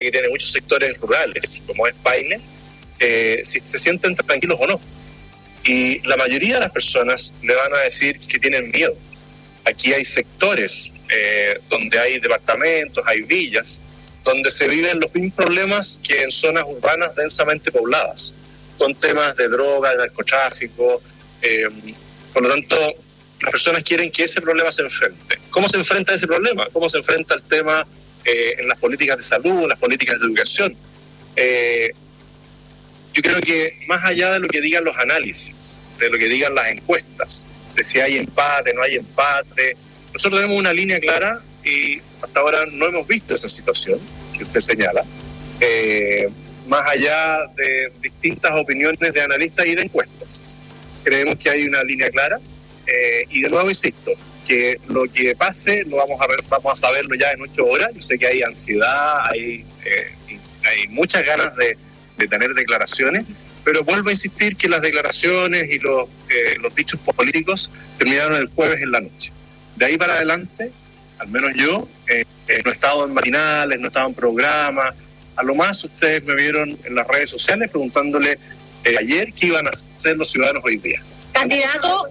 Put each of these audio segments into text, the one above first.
que tiene muchos sectores rurales, como es Paine, si se sienten tranquilos o no. Y la mayoría de las personas le van a decir que tienen miedo. Aquí hay sectores donde hay departamentos, hay villas, donde se viven los mismos problemas que en zonas urbanas densamente pobladas, con temas de droga, de narcotráfico. Por lo tanto, las personas quieren que ese problema se enfrente. ¿Cómo se enfrenta ese problema? ¿Cómo se enfrenta el tema en las políticas de salud, en las políticas de educación? Yo creo que más allá de lo que digan los análisis, de lo que digan las encuestas, de si hay empate, no hay empate, nosotros tenemos una línea clara y hasta ahora no hemos visto esa situación que usted señala, más allá de distintas opiniones de analistas y de encuestas. Creemos que hay una línea clara y de nuevo insisto, que lo que pase lo vamos a saberlo ya en 8 horas. Yo sé que hay ansiedad, hay muchas ganas de tener declaraciones, pero vuelvo a insistir que las declaraciones y los dichos políticos terminaron el jueves en la noche. De ahí para adelante, al menos yo, no he estado en matinales, no he estado en programas. A lo más ustedes me vieron en las redes sociales preguntándole ayer qué iban a hacer los ciudadanos hoy día. Candidato,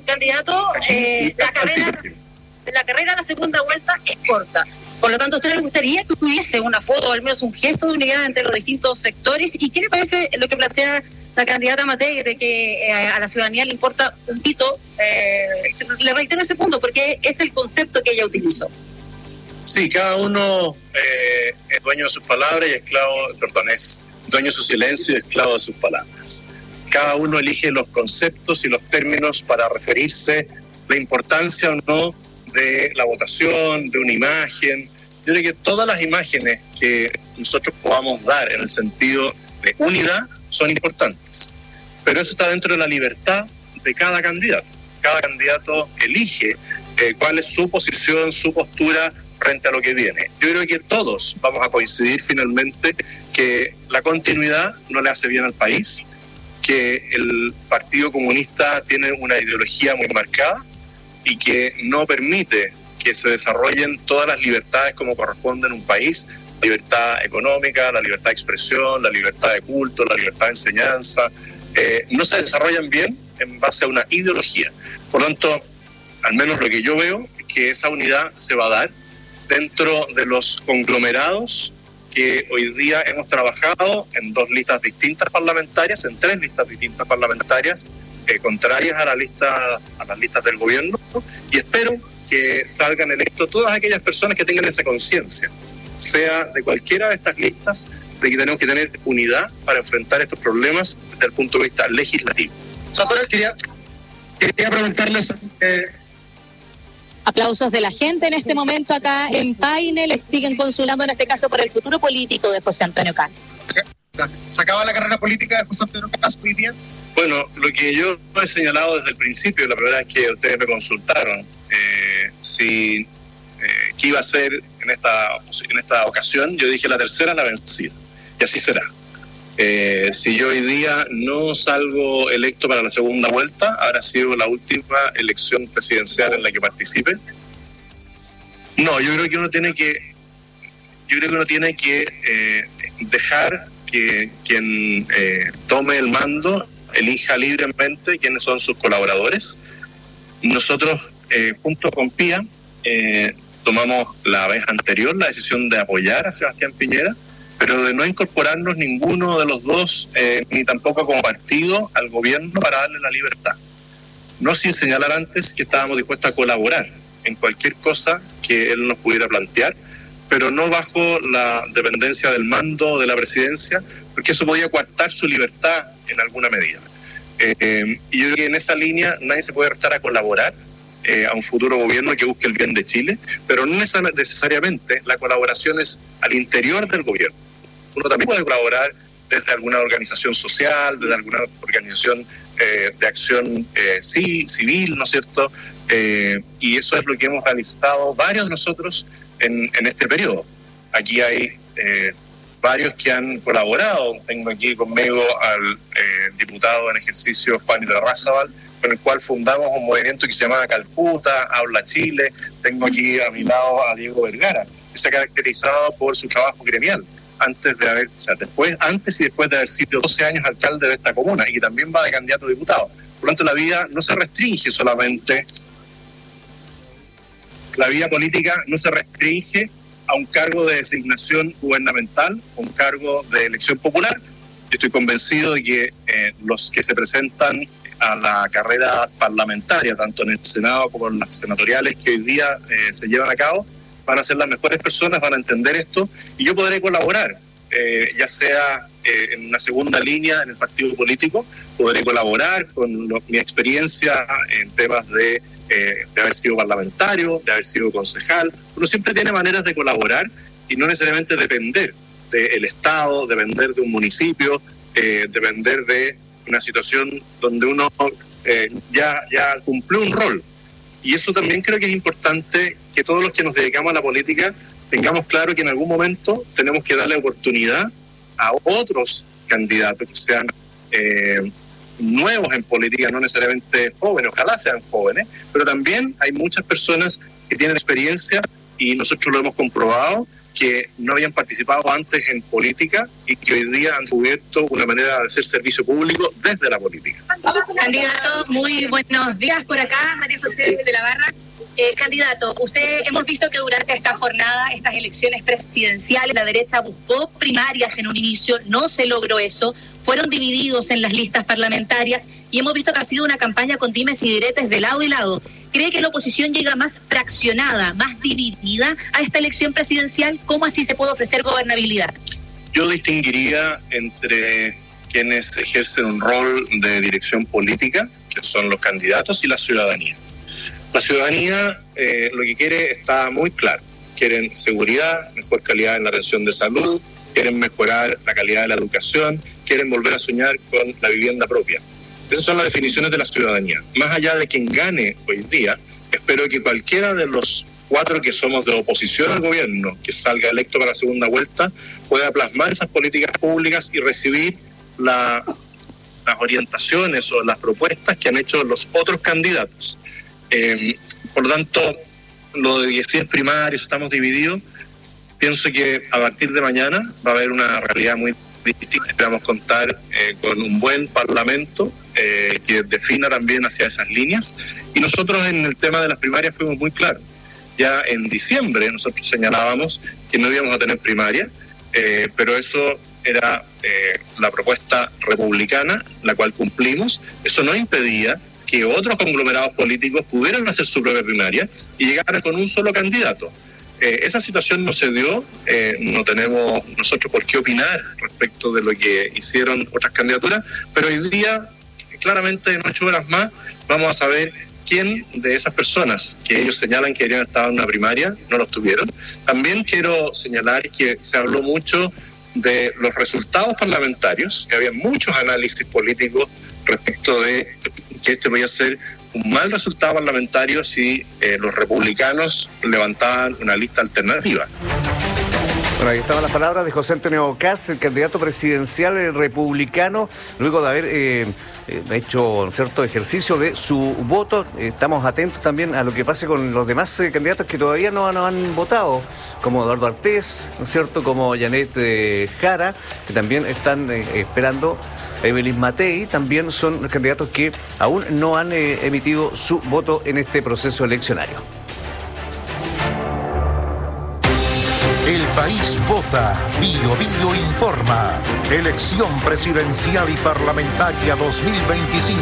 la carrera a la segunda vuelta es corta. Por lo tanto, ¿a usted le gustaría que hubiese una foto o al menos un gesto de unidad entre los distintos sectores? ¿Y qué le parece lo que plantea la candidata Matei de que a la ciudadanía le importa un pito? Le reitero ese punto porque es el concepto que ella utilizó. Sí, cada uno es dueño de sus palabras y es dueño de su silencio y esclavo de sus palabras. Cada uno elige los conceptos y los términos para referirse, la importancia o no de la votación, de una imagen. Yo creo que todas las imágenes que nosotros podamos dar en el sentido de unidad son importantes, pero eso está dentro de la libertad de cada candidato. Cada candidato elige cuál es su posición, su postura frente a lo que viene. Yo creo que todos vamos a coincidir finalmente que la continuidad no le hace bien al país, que el Partido Comunista tiene una ideología muy marcada y que no permite que se desarrollen todas las libertades como corresponde en un país: la libertad económica, la libertad de expresión, la libertad de culto, la libertad de enseñanza, no se desarrollan bien en base a una ideología. Por lo tanto, al menos lo que yo veo es que esa unidad se va a dar dentro de los conglomerados que hoy día hemos trabajado en 2 listas distintas parlamentarias, en 3 listas distintas parlamentarias, contrarias a las listas del gobierno, y espero que salgan electos todas aquellas personas que tengan esa conciencia, sea de cualquiera de estas listas, de que tenemos que tener unidad para enfrentar estos problemas desde el punto de vista legislativo. Doctora, quería preguntarles... Aplausos de la gente en este momento acá en Paine. Les siguen consultando en este caso por el futuro político de José Antonio Kast. ¿Se acaba la carrera política de José Antonio Kast hoy día? Bueno, lo que yo he señalado desde el principio, la primera vez que ustedes me consultaron, qué iba a hacer en esta ocasión, yo dije la tercera la vencida, y así será. Si yo hoy día no salgo electo para la segunda vuelta, habrá sido la última elección presidencial en la que participe. No, yo creo que uno tiene que dejar que quien tome el mando elija libremente quiénes son sus colaboradores. Nosotros, junto con PIA, tomamos la vez anterior la decisión de apoyar a Sebastián Piñera, pero de no incorporarnos ninguno de los dos, ni tampoco como partido, al gobierno para darle la libertad. No sin señalar antes que estábamos dispuestos a colaborar en cualquier cosa que él nos pudiera plantear, pero no bajo la dependencia del mando de la presidencia, porque eso podía coartar su libertad en alguna medida. Y yo creo que en esa línea nadie se puede restar a colaborar a un futuro gobierno que busque el bien de Chile, pero no necesariamente la colaboración es al interior del gobierno. Uno también puede colaborar desde alguna organización social, desde alguna organización de acción civil, ¿no es cierto? Y eso es lo que hemos realizado varios de nosotros en este periodo. Aquí hay varios que han colaborado. Tengo aquí conmigo al diputado en ejercicio Juan Irarrázaval, con el cual fundamos un movimiento que se llamaba Calcuta, Habla Chile. Tengo aquí a mi lado a Diego Vergara, que se ha caracterizado por su trabajo gremial. antes y después de haber sido 12 años alcalde de esta comuna, y que también va de candidato a diputado. Por lo tanto, la vida no se restringe solamente, la vida política no se restringe a un cargo de designación gubernamental, un cargo de elección popular. Yo estoy convencido de que los que se presentan a la carrera parlamentaria, tanto en el Senado como en las senatoriales que hoy día se llevan a cabo, van a ser las mejores personas, van a entender esto, y yo podré colaborar, ya sea en una segunda línea en el partido político, podré colaborar con mi experiencia en temas de haber sido parlamentario, de haber sido concejal. Uno siempre tiene maneras de colaborar y no necesariamente depender del Estado, depender de un municipio, depender de una situación donde uno ya cumplió un rol. Y eso también creo que es importante que todos los que nos dedicamos a la política tengamos claro que en algún momento tenemos que darle oportunidad a otros candidatos que sean nuevos en política, no necesariamente jóvenes, ojalá sean jóvenes, pero también hay muchas personas que tienen experiencia, y nosotros lo hemos comprobado, que no habían participado antes en política y que hoy día han descubierto una manera de hacer servicio público desde la política. Candidato, muy buenos días por acá, María José de la Barra. Candidato, hemos visto que durante esta jornada, estas elecciones presidenciales, la derecha buscó primarias en un inicio, no se logró eso, fueron divididos en las listas parlamentarias y hemos visto que ha sido una campaña con dimes y diretes de lado y lado. ¿Cree que la oposición llega más fraccionada, más dividida a esta elección presidencial? ¿Cómo así se puede ofrecer gobernabilidad? Yo distinguiría entre quienes ejercen un rol de dirección política, que son los candidatos, y la ciudadanía. La ciudadanía lo que quiere está muy claro. Quieren seguridad, mejor calidad en la atención de salud, quieren mejorar la calidad de la educación, quieren volver a soñar con la vivienda propia. Esas son las definiciones de la ciudadanía. Más allá de quien gane hoy día, espero que cualquiera de los 4 que somos de oposición al gobierno, que salga electo para la segunda vuelta, pueda plasmar esas políticas públicas y recibir las orientaciones o las propuestas que han hecho los otros candidatos. Por lo tanto, lo de si es primario, estamos divididos, pienso que a partir de mañana va a haber una realidad muy distinta. Esperamos contar con un buen parlamento que defina también hacia esas líneas, y nosotros en el tema de las primarias fuimos muy claros. Ya en diciembre nosotros señalábamos que no íbamos a tener primaria, pero eso era la propuesta republicana, la cual cumplimos. Eso no impedía que otros conglomerados políticos pudieran hacer su propia primaria y llegar con un solo candidato. Esa situación no se dio, no tenemos nosotros por qué opinar respecto de lo que hicieron otras candidaturas, pero hoy día, claramente en 8 horas más, vamos a saber quién de esas personas que ellos señalan que deberían estar en una primaria no lo tuvieron. También quiero señalar que se habló mucho de los resultados parlamentarios, que había muchos análisis políticos respecto de que este podía ser un mal resultado parlamentario si los republicanos levantaban una lista alternativa. Bueno, ahí estaban las palabras de José Antonio Kast, el candidato presidencial republicano, luego de haber hecho un cierto ejercicio de su voto. Estamos atentos también a lo que pase con los demás candidatos que todavía no han votado, como Eduardo Artés, ¿no es cierto?, como Janet Jara, que también están esperando. Evelyn Matei, también son candidatos que aún no han emitido su voto en este proceso eleccionario. El país vota, Bio Bio informa. Elección presidencial y parlamentaria 2025.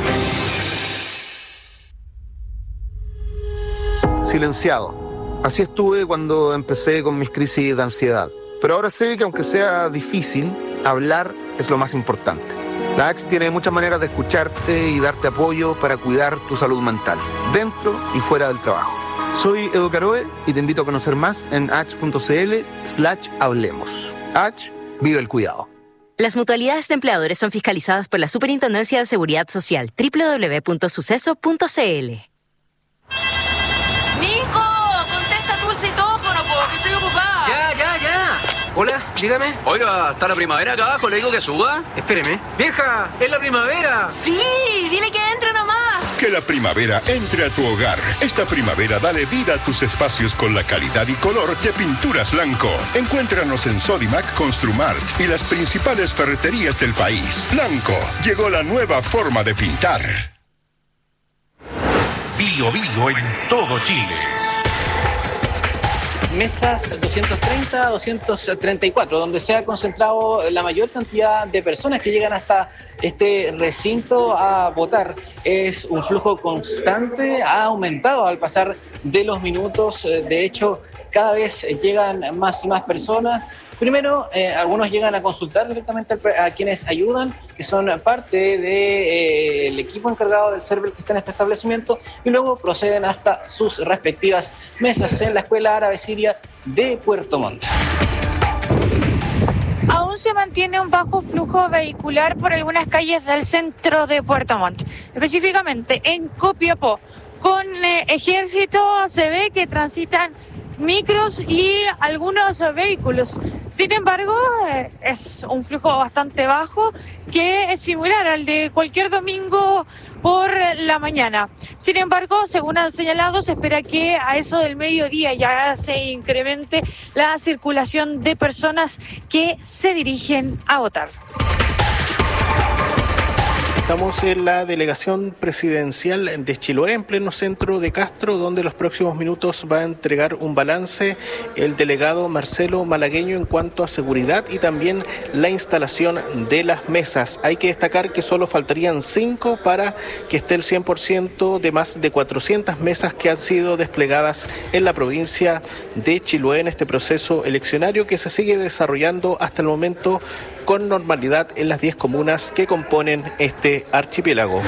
Silenciado. Así estuve cuando empecé con mis crisis de ansiedad. Pero ahora sé que aunque sea difícil, hablar es lo más importante. La ACS tiene muchas maneras de escucharte y darte apoyo para cuidar tu salud mental, dentro y fuera del trabajo. Soy Edo Caroe y te invito a conocer más en ach.cl/hablemos. Ach, vive el cuidado. Las mutualidades de empleadores son fiscalizadas por la Superintendencia de Seguridad Social, www.suceso.cl. Hola, dígame. Oiga, ¿está la primavera acá abajo? ¿Le digo que suba? Espéreme. ¡Vieja! ¡Es la primavera! ¡Sí! ¡Dile que entre nomás! Que la primavera entre a tu hogar. Esta primavera dale vida a tus espacios con la calidad y color de Pinturas Blanco. Encuéntranos en Sodimac, Construmart y las principales ferreterías del país. Blanco, llegó la nueva forma de pintar. Bio Bio en todo Chile. Mesas 230 a 234, donde se ha concentrado la mayor cantidad de personas que llegan hasta este recinto a votar. Es un flujo constante, ha aumentado al pasar de los minutos. De hecho, cada vez llegan más y más personas. Primero, algunos llegan a consultar directamente a quienes ayudan, que son parte del equipo encargado del server que está en este establecimiento, y luego proceden hasta sus respectivas mesas en la Escuela Árabe Siria de Puerto Montt. Aún se mantiene un bajo flujo vehicular por algunas calles del centro de Puerto Montt, específicamente en Copiapó. Con Ejército se ve que transitan micros y algunos vehículos. Sin embargo, es un flujo bastante bajo que es similar al de cualquier domingo por la mañana. Sin embargo, según han señalado, se espera que a eso del mediodía ya se incremente la circulación de personas que se dirigen a votar. Estamos en la delegación presidencial de Chiloé, en pleno centro de Castro, donde los próximos minutos va a entregar un balance el delegado Marcelo Malagueño en cuanto a seguridad y también la instalación de las mesas. Hay que destacar que solo faltarían 5 para que esté el 100% de más de 400 mesas que han sido desplegadas en la provincia de Chiloé en este proceso eleccionario que se sigue desarrollando hasta el momento con normalidad en las 10 comunas que componen este archipiélago.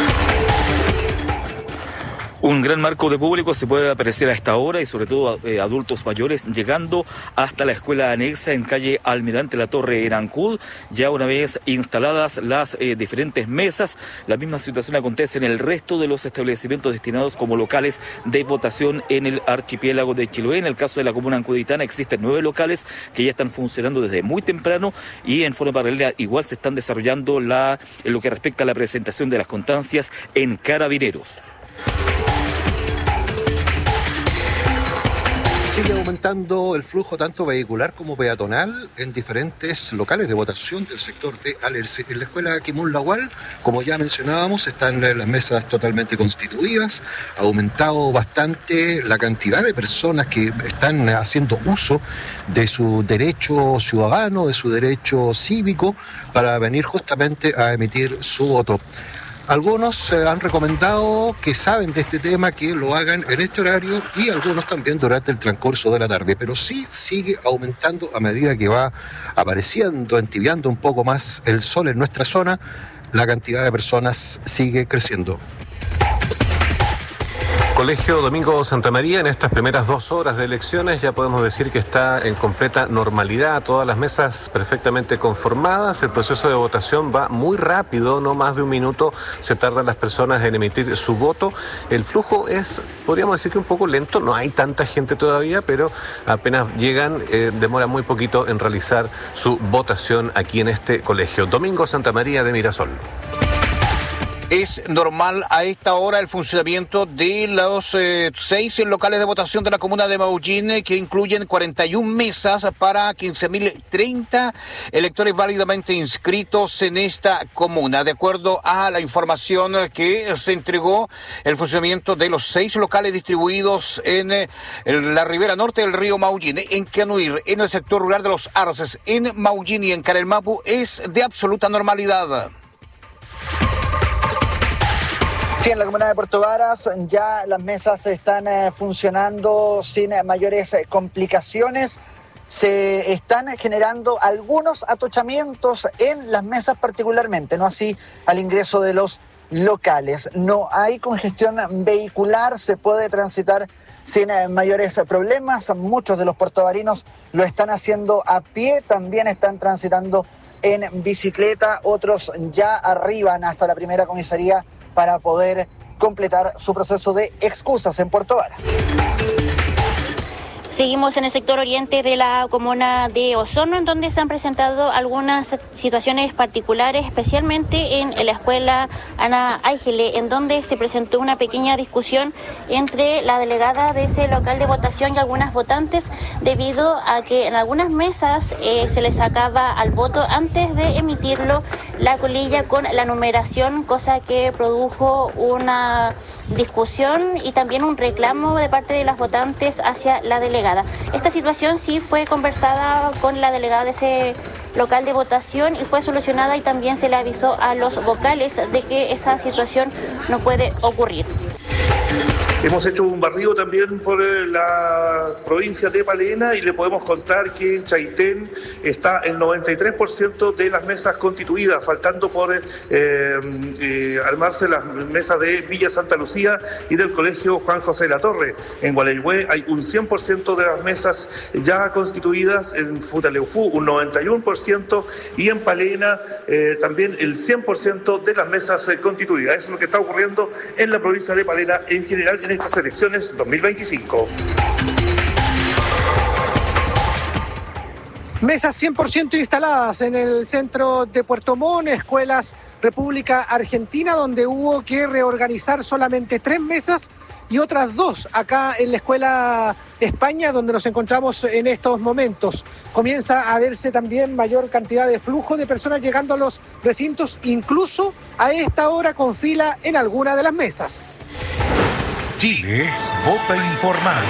Un gran marco de público se puede apreciar a esta hora y sobre todo adultos mayores llegando hasta la escuela anexa en calle Almirante La Torre en Ancud. Ya una vez instaladas las diferentes mesas, la misma situación acontece en el resto de los establecimientos destinados como locales de votación en el archipiélago de Chiloé. En el caso de la comuna ancuditana existen 9 locales que ya están funcionando desde muy temprano y en forma paralela igual se están desarrollando en lo que respecta a la presentación de las constancias en Carabineros. Sigue aumentando el flujo tanto vehicular como peatonal en diferentes locales de votación del sector de Alerce. En la escuela Quimún Lagual, como ya mencionábamos, están las mesas totalmente constituidas. Ha aumentado bastante la cantidad de personas que están haciendo uso de su derecho ciudadano, de su derecho cívico, para venir justamente a emitir su voto. Algunos han recomendado que saben de este tema que lo hagan en este horario y algunos también durante el transcurso de la tarde, pero sí sigue aumentando a medida que va apareciendo, entibiando un poco más el sol en nuestra zona, la cantidad de personas sigue creciendo. Colegio Domingo Santa María, en estas primeras 2 horas de elecciones ya podemos decir que está en completa normalidad, todas las mesas perfectamente conformadas, el proceso de votación va muy rápido, no más de 1 minuto se tardan las personas en emitir su voto. El flujo es, podríamos decir que un poco lento, no hay tanta gente todavía, pero apenas llegan, demora muy poquito en realizar su votación aquí en este colegio. Domingo Santa María de Mirasol. Es normal a esta hora el funcionamiento de los 6 locales de votación de la comuna de Maullín, que incluyen 41 mesas para 15.030 electores válidamente inscritos en esta comuna. De acuerdo a la información que se entregó, el funcionamiento de los 6 locales distribuidos en la ribera norte del río Maullín, en Canuir, en el sector rural de los Arces, en Maullín y en Carelmapu, es de absoluta normalidad. Sí, en la comuna de Puerto Varas ya las mesas están funcionando sin mayores complicaciones. Se están generando algunos atochamientos en las mesas particularmente, no así al ingreso de los locales. No hay congestión vehicular, se puede transitar sin mayores problemas. Muchos de los puertovarinos lo están haciendo a pie, también están transitando en bicicleta, otros ya arriban hasta la primera comisaría para poder completar su proceso de excusas en Puerto Varas. Seguimos en el sector oriente de la comuna de Osorno, en donde se han presentado algunas situaciones particulares, especialmente en la escuela Ana Ángele, en donde se presentó una pequeña discusión entre la delegada de ese local de votación y algunas votantes, debido a que en algunas mesas se les sacaba al voto antes de emitirlo la colilla con la numeración, cosa que produjo una discusión y también un reclamo de parte de las votantes hacia la delegada. Esta situación sí fue conversada con la delegada de ese local de votación y fue solucionada, y también se le avisó a los vocales de que esa situación no puede ocurrir. Hemos hecho un barrido también por la provincia de Palena y le podemos contar que en Chaitén está el 93% de las mesas constituidas, faltando por armarse las mesas de Villa Santa Lucía y del Colegio Juan José de la Torre. En Gualeguay hay un 100% de las mesas ya constituidas, en Futaleufú un 91% y en Palena también el 100% de las mesas constituidas. Eso es lo que está ocurriendo en la provincia de Palena en general en estas elecciones 2025. Mesas 100% instaladas en el centro de Puerto Montt, escuelas República Argentina, donde hubo que reorganizar solamente 3 mesas y otras 2 acá en la escuela España, donde nos encontramos en estos momentos. Comienza a verse también mayor cantidad de flujo de personas llegando a los recintos, incluso a esta hora con fila en alguna de las mesas. Chile vota informado.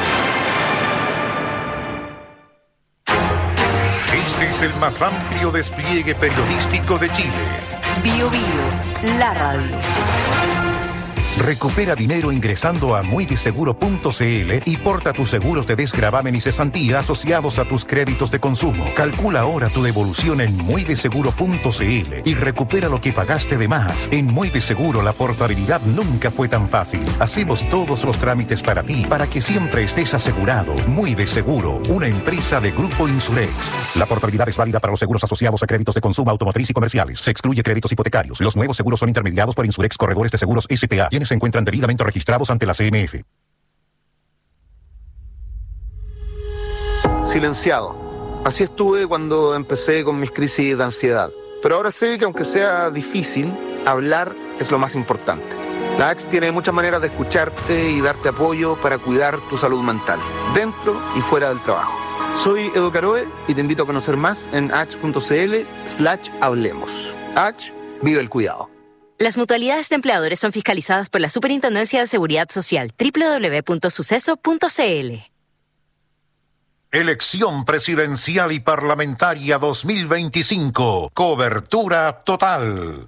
Este es el más amplio despliegue periodístico de Chile. Bio Bio, la radio. Recupera dinero ingresando a muybiseguro.cl y porta tus seguros de desgravamen y cesantía asociados a tus créditos de consumo. Calcula ahora tu devolución en muybiseguro.cl y recupera lo que pagaste de más. En Muy Biseguro la portabilidad nunca fue tan fácil. Hacemos todos los trámites para ti, para que siempre estés asegurado. Muy Biseguro, una empresa de Grupo Insurex. La portabilidad es válida para los seguros asociados a créditos de consumo automotriz y comerciales. Se excluye créditos hipotecarios. Los nuevos seguros son intermediados por Insurex Corredores de Seguros S.p.A. Quienes se encuentran debidamente registrados ante la CMF. Silenciado. Así estuve cuando empecé con mis crisis de ansiedad. Pero ahora sé que aunque sea difícil, hablar es lo más importante. La ACS tiene muchas maneras de escucharte y darte apoyo para cuidar tu salud mental, dentro y fuera del trabajo. Soy Edo Caroe y te invito a conocer más en ach.cl/hablemos. ACS, vive el cuidado. Las mutualidades de empleadores son fiscalizadas por la Superintendencia de Seguridad Social. www.suceso.cl. Elección presidencial y parlamentaria 2025. Cobertura total.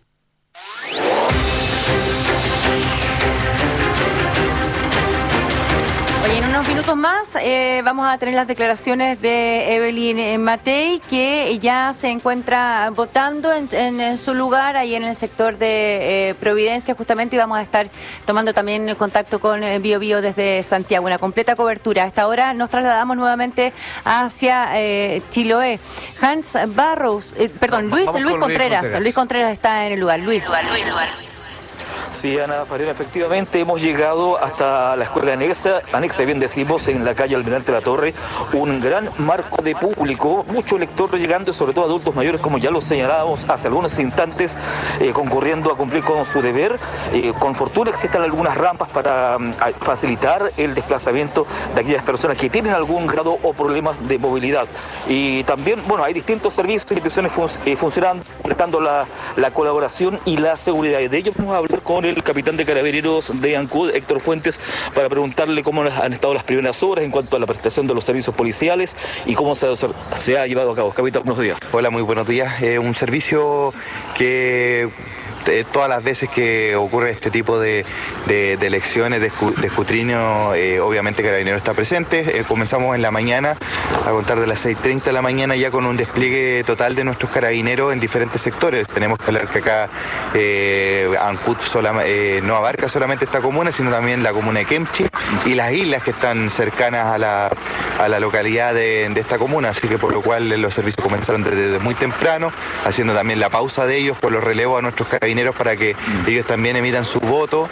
Oye, en unos minutos más vamos a tener las declaraciones de Evelyn Matei, que ya se encuentra votando en su lugar, ahí en el sector de Providencia justamente, y vamos a estar tomando también contacto con Bio Bio desde Santiago, una completa cobertura. A esta hora nos trasladamos nuevamente hacia Chiloé. Hans Barrows, Luis Contreras. Luis Contreras está en el lugar. Luis. Sí, Ana Farena, efectivamente hemos llegado hasta la escuela anexa, bien decimos, en la calle Almirante La Torre, un gran marco de público, mucho lector llegando, sobre todo adultos mayores, como ya lo señalábamos hace algunos instantes, concurriendo a cumplir con su deber. Con fortuna existen algunas rampas para facilitar el desplazamiento de aquellas personas que tienen algún grado o problemas de movilidad. Y también, bueno, hay distintos servicios e instituciones funcionando, prestando la colaboración y la seguridad. Y de ello vamos a hablar con el capitán de Carabineros de Ancud, Héctor Fuentes, para preguntarle cómo han estado las primeras horas en cuanto a la prestación de los servicios policiales y cómo se ha llevado a cabo. Capitán, buenos días. Hola, muy buenos días. Un servicio que todas las veces que ocurre este tipo de elecciones, de escrutinio, obviamente Carabineros está presente. Comenzamos en la mañana, a contar de las 6:30 de la mañana, ya con un despliegue total de nuestros carabineros en diferentes sectores. Tenemos que hablar que acá Ancud no abarca solamente esta comuna, sino también la comuna de Kemchi y las islas que están cercanas a la localidad de esta comuna, así que por lo cual los servicios comenzaron desde muy temprano, haciendo también la pausa de ellos por los relevos a nuestros carabineros para que ellos también emitan su voto,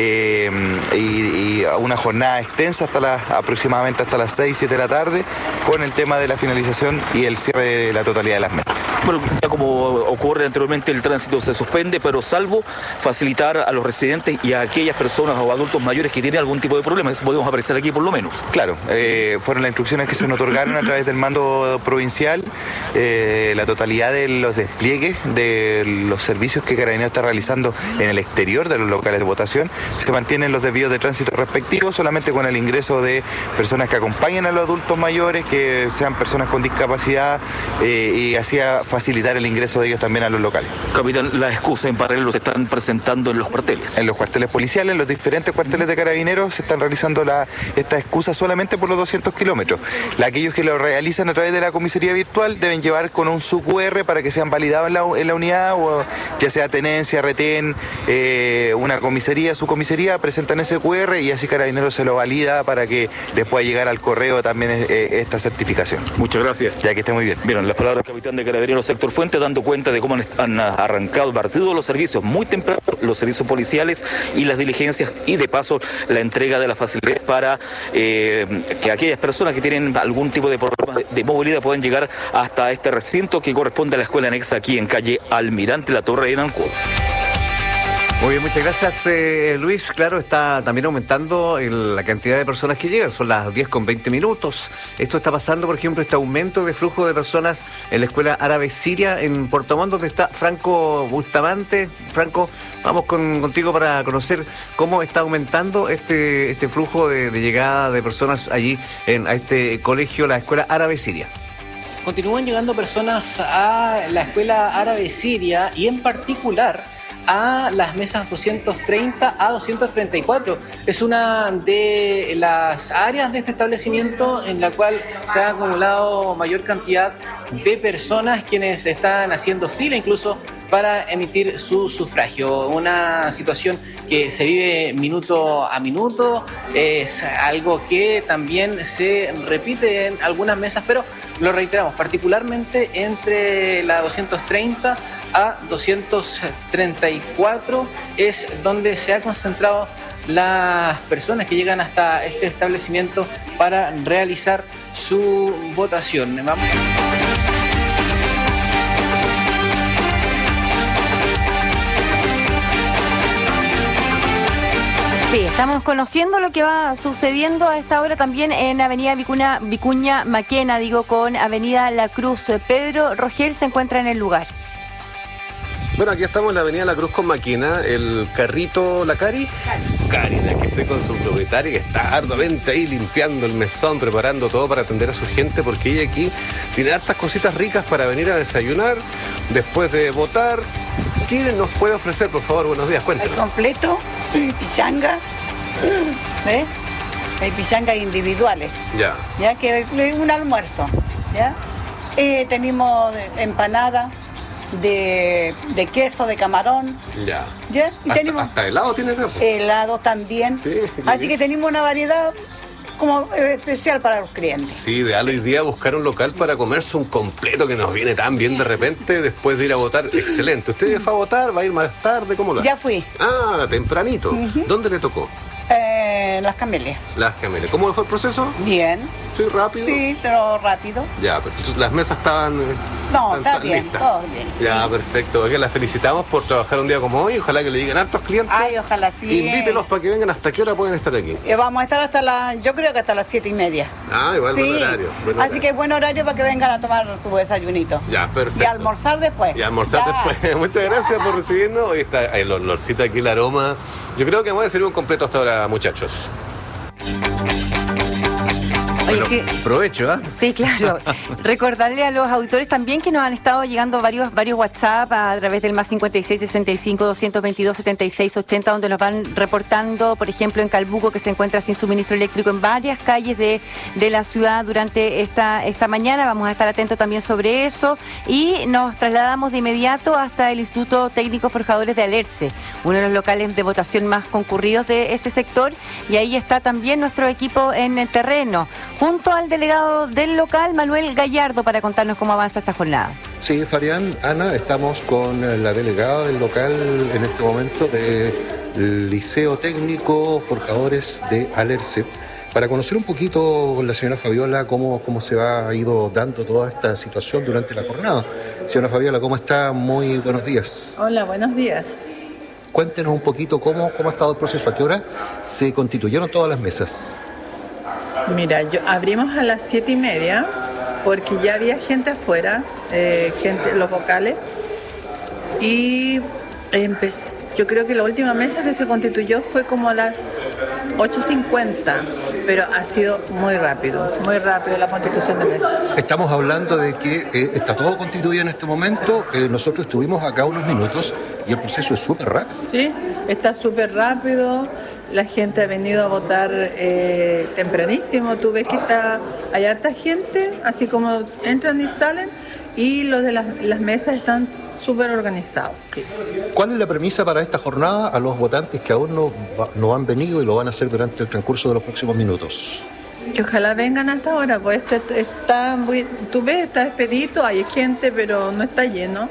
y una jornada extensa aproximadamente hasta las 6, 7 de la tarde, con el tema de la finalización y el cierre de la totalidad de las mesas. Bueno, ya como ocurre anteriormente, el tránsito se suspende, pero salvo facilitar a los residentes y a aquellas personas o adultos mayores que tienen algún tipo de problema. Eso podemos apreciar aquí por lo menos. Claro, fueron las instrucciones que se nos otorgaron a través del mando provincial. La totalidad de los despliegues de los servicios que Carabineros está realizando en el exterior de los locales de votación se mantienen los desvíos de tránsito respectivos, solamente con el ingreso de personas que acompañen a los adultos mayores, que sean personas con discapacidad, y así facilitar el ingreso de ellos también a los locales. Capitán, las excusas en paralelo se están presentando en los cuarteles. En los cuarteles policiales, en los diferentes cuarteles de Carabineros se están realizando esta excusa solamente por los 200 kilómetros. Aquellos que lo realizan a través de la comisaría virtual deben llevar con un QR para que sean validados en la unidad, o ya sea tenencia, retén, una comisaría, su comisaría, presentan ese QR y así Carabineros se lo valida para que les pueda llegar al correo también esta certificación. Muchas gracias. Ya que esté muy bien. Vieron las palabras del capitán de Carabineros Héctor Fuente, dando cuenta de cómo han arrancado partido los servicios muy temprano, los servicios policiales y las diligencias, y de paso la entrega de la facilidad para que aquellas personas que tienen algún tipo de problema de movilidad puedan llegar hasta este recinto que corresponde a la escuela anexa aquí en calle Almirante La Torre en Ancud. Muy bien, muchas gracias, Luis. Claro, está también aumentando la cantidad de personas que llegan. Son las 10:20. Esto está pasando, por ejemplo, este aumento de flujo de personas en la Escuela Árabe Siria en Puerto Montt, donde está Franco Bustamante. Franco, vamos contigo para conocer cómo está aumentando este flujo de llegada de personas allí a este colegio, la Escuela Árabe Siria. Continúan llegando personas a la Escuela Árabe Siria y en particular a las mesas 230 a 234. Es una de las áreas de este establecimiento en la cual se ha acumulado mayor cantidad de personas quienes están haciendo fila incluso para emitir su sufragio. Una situación que se vive minuto a minuto, es algo que también se repite en algunas mesas, pero lo reiteramos, particularmente entre la 230 a 234 es donde se ha concentrado las personas que llegan hasta este establecimiento para realizar su votación. Vamos. Sí, estamos conociendo lo que va sucediendo a esta hora también en Avenida Vicuña Maquena, con Avenida La Cruz. Pedro Rogel se encuentra en el lugar. Bueno, aquí estamos en la Avenida La Cruz con Maquena, el carrito, la Cari, aquí estoy con su propietaria que está arduamente ahí limpiando el mesón, preparando todo para atender a su gente, porque ella aquí tiene hartas cositas ricas para venir a desayunar después de votar. ¿Qué nos puede ofrecer, por favor? Buenos días, cuéntanos. Hay completo, pichanga, hay pichangas individuales. Ya que es un almuerzo, ¿ya? Tenemos empanada de queso, de camarón. ¿Ya? Y tenemos hasta helado tiene, ¿no? Helado también. Sí, así que tenemos una variedad como especial para los clientes. Sí, ideal hoy día buscar un local para comerse un completo que nos viene tan bien de repente después de ir a votar. Excelente. ¿Usted fue a votar? ¿Va a ir más tarde? ¿Cómo lo hace? Ya fui. Ah, tempranito. ¿Dónde le tocó? Las Camelias. Las Camelias. ¿Cómo fue el proceso? Bien. ¿Sí, rápido? Sí, pero rápido. Ya, pero las mesas estaban... No, está bien, listas. todo bien. Ya, sí. Perfecto. Oiga, las felicitamos por trabajar un día como hoy. Ojalá que le lleguen hartos clientes. Ay, ojalá sí. Invítelos para que vengan. ¿Hasta qué hora pueden estar aquí? Vamos a estar yo creo que hasta las 7:30. Ah, igual sí. Buen horario. Así que buen horario para que vengan a tomar su desayunito. Ya, perfecto. Y almorzar después. Después. Muchas gracias por recibirnos. Hoy está el olorcito aquí, el aroma. Yo creo que me voy a servir un completo hasta ahora, muchachos. Oye, bueno, sí. Provecho, ¿ah? Sí, claro. Recordarle a los auditores también que nos han estado llegando varios WhatsApp a través del más 56 65 222 76 80, donde nos van reportando, por ejemplo, en Calbuco, que se encuentra sin suministro eléctrico en varias calles de la ciudad durante esta mañana. Vamos a estar atentos también sobre eso y nos trasladamos de inmediato hasta el Instituto Técnico Forjadores de Alerce, uno de los locales de votación más concurridos de ese sector, y ahí está también nuestro equipo en el terreno, junto al delegado del local, Manuel Gallardo, para contarnos cómo avanza esta jornada. Sí, Fabián, Ana, estamos con la delegada del local en este momento del Liceo Técnico Forjadores de Alerce, para conocer un poquito con la señora Fabiola cómo se ha ido dando toda esta situación durante la jornada. Señora Fabiola, ¿cómo está? Muy buenos días. Hola, buenos días. Cuéntenos un poquito cómo ha estado el proceso, a qué hora se constituyeron todas las mesas. Mira, abrimos a las 7:30 porque ya había gente afuera, los vocales, y yo creo que la última mesa que se constituyó fue como a las 8:50, pero ha sido muy rápido la constitución de mesa. Estamos hablando de que está todo constituido en este momento. Nosotros estuvimos acá unos minutos y el proceso es súper rápido. Sí, está súper rápido. La gente ha venido a votar tempranísimo. Tú ves que hay harta gente, así como entran y salen, y los de las mesas están súper organizados. Sí. ¿Cuál es la premisa para esta jornada a los votantes que aún no han venido y lo van a hacer durante el transcurso de los próximos minutos? Que ojalá vengan hasta ahora, pues tú ves, está expedito, hay gente, pero no está lleno.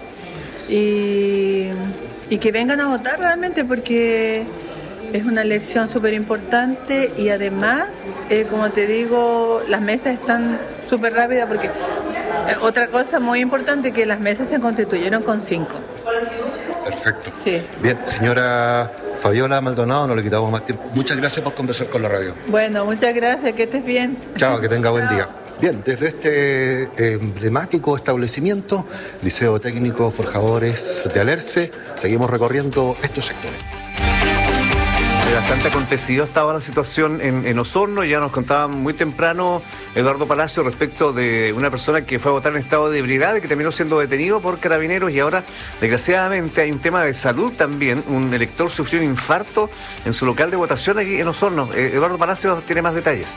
Y que vengan a votar realmente, porque es una elección súper importante, y además, como te digo, las mesas están súper rápidas, porque otra cosa muy importante, que las mesas se constituyeron con 5. Perfecto. Sí. Bien, señora Fabiola Maldonado, no le quitamos más tiempo. Muchas gracias por conversar con la radio. Bueno, muchas gracias, que estés bien. Chao, que tenga buen día. Bien, desde este emblemático establecimiento, Liceo Técnico Forjadores de Alerce, seguimos recorriendo estos sectores. Bastante acontecido estaba la situación en Osorno. Ya nos contaba muy temprano Eduardo Palacio respecto de una persona que fue a votar en estado de ebriedad y que terminó siendo detenido por carabineros, y ahora desgraciadamente hay un tema de salud también. Un elector sufrió un infarto en su local de votación aquí en Osorno. Eduardo Palacio tiene más detalles.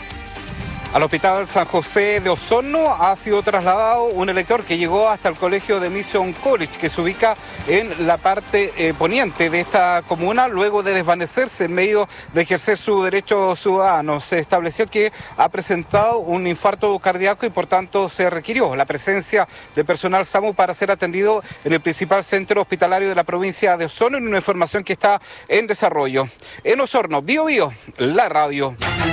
Al Hospital San José de Osorno ha sido trasladado un elector que llegó hasta el colegio de Mission College, que se ubica en la parte poniente de esta comuna, luego de desvanecerse en medio de ejercer su derecho ciudadano. Se estableció que ha presentado un infarto cardíaco y por tanto se requirió la presencia de personal SAMU para ser atendido en el principal centro hospitalario de la provincia de Osorno, en una información que está en desarrollo. En Osorno, Bio Bio, la radio.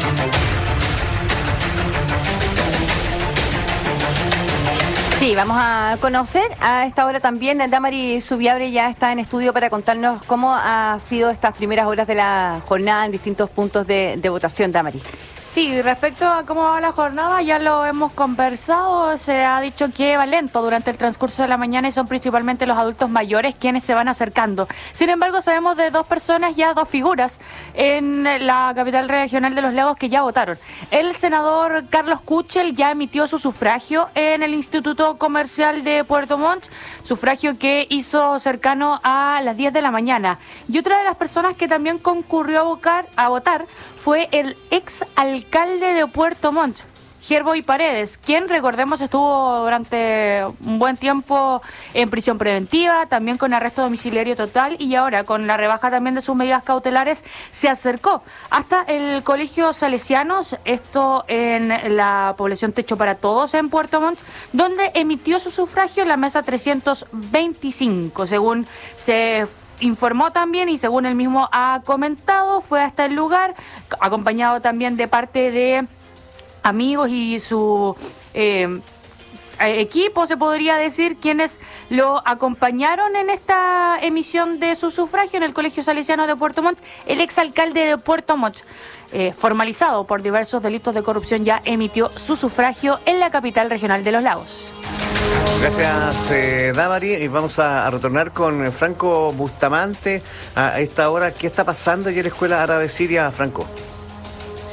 Sí, vamos a conocer a esta hora también. Damari Subiabre ya está en estudio para contarnos cómo ha sido estas primeras horas de la jornada en distintos puntos de votación. Damari. Sí, respecto a cómo va la jornada, ya lo hemos conversado. Se ha dicho que va lento durante el transcurso de la mañana y son principalmente los adultos mayores quienes se van acercando. Sin embargo, sabemos de dos personas, ya dos figuras en la capital regional de Los Lagos que ya votaron. El senador Carlos Kuchel ya emitió su sufragio en el Instituto Comercial de Puerto Montt, sufragio que hizo cercano a las 10 de la mañana. Y otra de las personas que también concurrió a votar fue el ex alcalde de Puerto Montt, Gerboy Paredes, quien, recordemos, estuvo durante un buen tiempo en prisión preventiva, también con arresto domiciliario total, y ahora con la rebaja también de sus medidas cautelares se acercó hasta el Colegio Salesianos, esto en la población Techo para Todos en Puerto Montt, donde emitió su sufragio en la mesa 325, según se informó también y según él mismo ha comentado. Fue hasta el lugar, acompañado también de parte de amigos y su equipo, se podría decir, quienes lo acompañaron en esta emisión de su sufragio en el Colegio Salesiano de Puerto Montt. El exalcalde de Puerto Montt, formalizado por diversos delitos de corrupción, ya emitió su sufragio en la capital regional de Los Lagos. Gracias, Damari. Y vamos a retornar con Franco Bustamante a esta hora. ¿Qué está pasando allí en la Escuela Árabe Siria, Franco?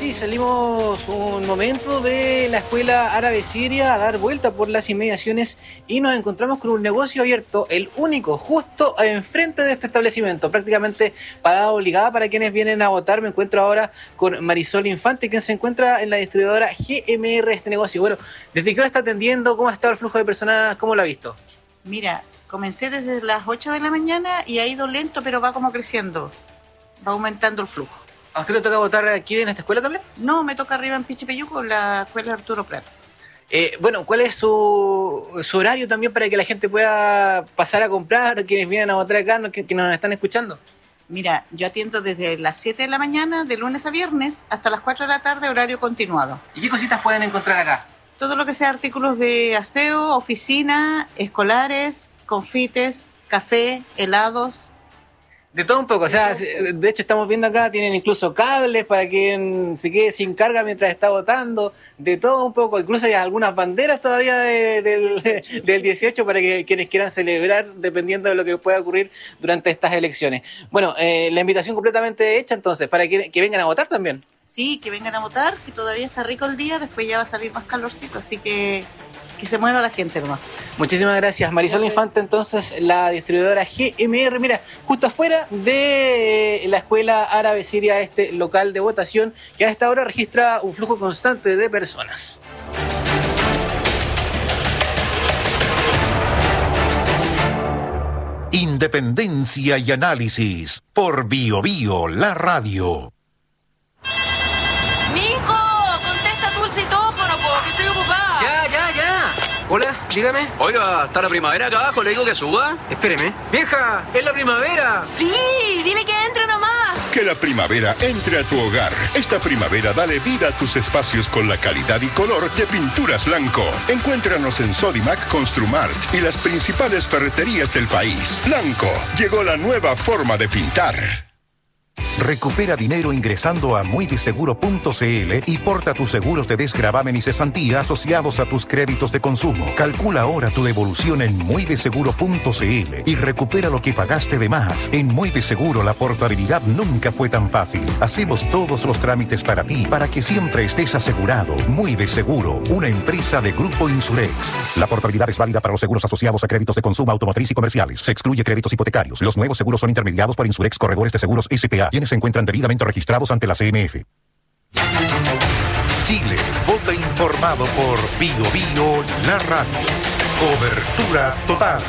Sí, salimos un momento de la escuela árabe siria a dar vuelta por las inmediaciones y nos encontramos con un negocio abierto, el único, justo enfrente de este establecimiento, prácticamente parada obligada para quienes vienen a votar. Me encuentro ahora con Marisol Infante, quien se encuentra en la distribuidora GMR de este negocio. Bueno, ¿desde qué hora está atendiendo? ¿Cómo ha estado el flujo de personas? ¿Cómo lo ha visto? Mira, comencé desde las 8 de la mañana y ha ido lento, pero va como creciendo, va aumentando el flujo. ¿A usted le toca votar aquí en esta escuela también? No, me toca arriba en Pichipeyuco, la escuela Arturo Prat. Bueno, ¿cuál es su horario también para que la gente pueda pasar a comprar, quienes vienen a votar acá, que nos están escuchando? Mira, yo atiendo desde las 7 de la mañana, de lunes a viernes, hasta las 4 de la tarde, horario continuado. ¿Y qué cositas pueden encontrar acá? Todo lo que sea artículos de aseo, oficina, escolares, confites, café, helados. De todo un poco, o sea, de hecho estamos viendo acá, tienen incluso cables para quien se quede sin carga mientras está votando, de todo un poco, incluso hay algunas banderas todavía del 18 para que quienes quieran celebrar, dependiendo de lo que pueda ocurrir durante estas elecciones. Bueno, la invitación completamente hecha entonces, para que vengan a votar también. Sí, que vengan a votar, que todavía está rico el día, después ya va a salir más calorcito, así que se mueva la gente nomás. Muchísimas gracias. Marisol Infante, entonces, la distribuidora GMR. Mira, justo afuera de la escuela árabe siria, este local de votación, que a esta hora registra un flujo constante de personas. Independencia y análisis por BioBio, la radio. Hola, dígame. Oiga, ¿está la primavera acá abajo? ¿Le digo que suba? Espéreme. ¡Vieja! ¡Es la primavera! ¡Sí! ¡Dile que entre nomás! Que la primavera entre a tu hogar. Esta primavera dale vida a tus espacios con la calidad y color de Pinturas Blanco. Encuéntranos en Sodimac, Construmart y las principales ferreterías del país. Blanco, llegó la nueva forma de pintar. Recupera dinero ingresando a muybiseguro.cl y porta tus seguros de desgravamen y cesantía asociados a tus créditos de consumo. Calcula ahora tu devolución en muybiseguro.cl y recupera lo que pagaste de más. En Muy de Seguro la portabilidad nunca fue tan fácil. Hacemos todos los trámites para ti, para que siempre estés asegurado. Muy de Seguro, una empresa de Grupo Insurex. La portabilidad es válida para los seguros asociados a créditos de consumo automotriz y comerciales. Se excluye créditos hipotecarios. Los nuevos seguros son intermediados por Insurex Corredores de Seguros S.p.A., quienes se encuentran debidamente registrados ante la CMF. Chile, vota informado por BioBio, la radio. Cobertura total.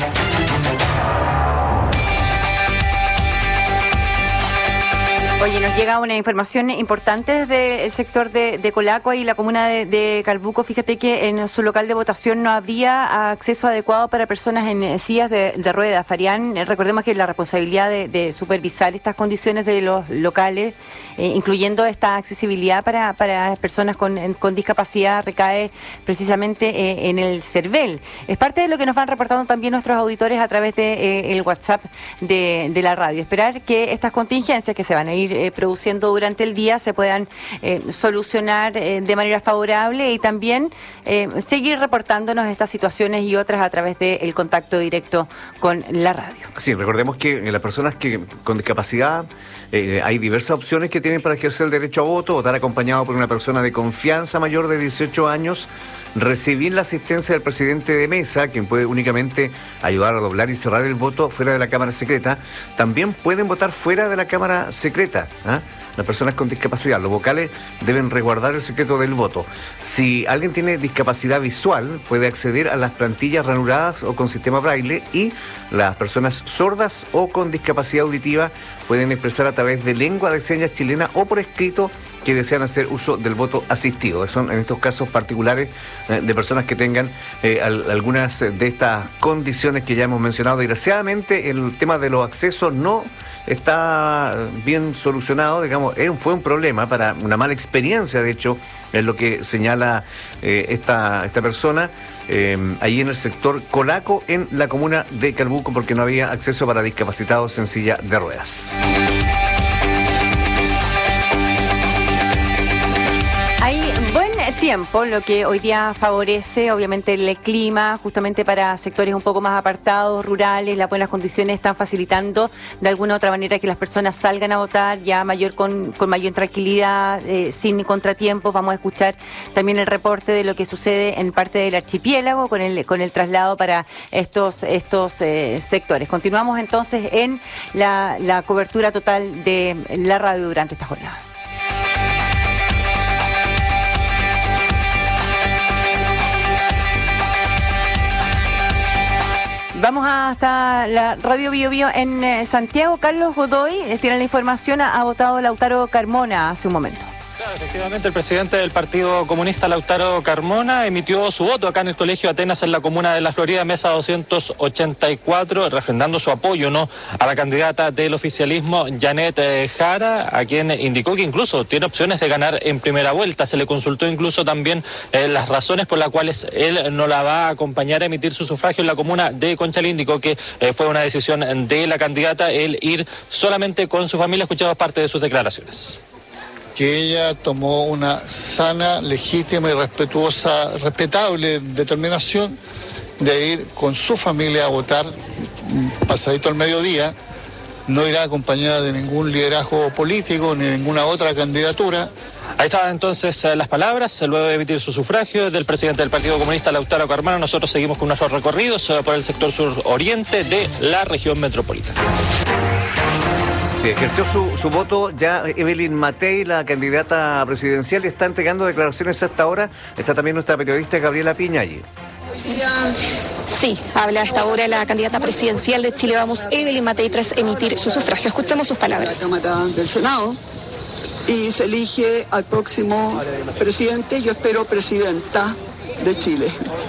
Oye, nos llega una información importante desde el sector de Colacua y la comuna de Calbuco. Fíjate que en su local de votación no habría acceso adecuado para personas en sillas de ruedas. Farián, recordemos que la responsabilidad de supervisar estas condiciones de los locales, incluyendo esta accesibilidad para personas con discapacidad, recae precisamente en el CERVEL. Es parte de lo que nos van reportando también nuestros auditores a través de el WhatsApp de la radio. Esperar que estas contingencias que se van a ir produciendo durante el día se puedan solucionar de manera favorable y también seguir reportándonos estas situaciones y otras a través del contacto directo con la radio. Sí, recordemos que las personas con discapacidad hay diversas opciones que tienen para ejercer el derecho a voto: votar acompañado por una persona de confianza mayor de 18 años, recibir la asistencia del presidente de mesa, quien puede únicamente ayudar a doblar y cerrar el voto fuera de la Cámara Secreta. También pueden votar fuera de la Cámara Secreta, las personas con discapacidad. Los vocales deben resguardar el secreto del voto. Si alguien tiene discapacidad visual, puede acceder a las plantillas ranuradas o con sistema braille, y las personas sordas o con discapacidad auditiva pueden expresar a través de lengua de señas chilena o por escrito que desean hacer uso del voto asistido. Son en estos casos particulares de personas que tengan algunas de estas condiciones que ya hemos mencionado. Desgraciadamente el tema de los accesos no está bien solucionado, digamos, fue un problema, para una mala experiencia, de hecho, es lo que señala esta persona, ahí en el sector Colaco, en la comuna de Calbuco, porque no había acceso para discapacitados en silla de ruedas. Hay buen tiempo, lo que hoy día favorece obviamente el clima, justamente para sectores un poco más apartados, rurales. Las buenas condiciones están facilitando de alguna u otra manera que las personas salgan a votar ya con mayor tranquilidad, sin contratiempos. Vamos a escuchar también el reporte de lo que sucede en parte del archipiélago con el traslado para estos sectores. Continuamos entonces en la cobertura total de la radio durante esta jornada. Vamos hasta la Radio Bio Bio en Santiago. Carlos Godoy tiene la información. Ha votado Lautaro Carmona hace un momento. Claro, efectivamente, el presidente del Partido Comunista, Lautaro Carmona, emitió su voto acá en el Colegio Atenas, en la comuna de La Florida, mesa 284, refrendando su apoyo a la candidata del oficialismo, Janet Jara, a quien indicó que incluso tiene opciones de ganar en primera vuelta. Se le consultó incluso también las razones por las cuales él no la va a acompañar a emitir su sufragio en la comuna de Conchalí. Indicó que fue una decisión de la candidata el ir solamente con su familia. Escuchamos parte de sus declaraciones. Que ella tomó una sana, legítima y respetable determinación de ir con su familia a votar pasadito al mediodía. No irá acompañada de ningún liderazgo político ni ninguna otra candidatura. Ahí estaban entonces las palabras, luego de emitir su sufragio, del presidente del Partido Comunista, Lautaro Carmona. Nosotros seguimos con nuestros recorridos por el sector sur-oriente de la región metropolitana. Sí, ejerció su voto ya Evelyn Matei, la candidata presidencial, y está entregando declaraciones hasta ahora. Está también nuestra periodista Gabriela Piña allí. Sí, habla a esta hora la candidata presidencial de Chile Vamos, Evelyn Matei, tras emitir su sufragio. Escuchemos sus palabras. La Cámara del Senado, y se elige al próximo presidente, yo espero presidenta de Chile.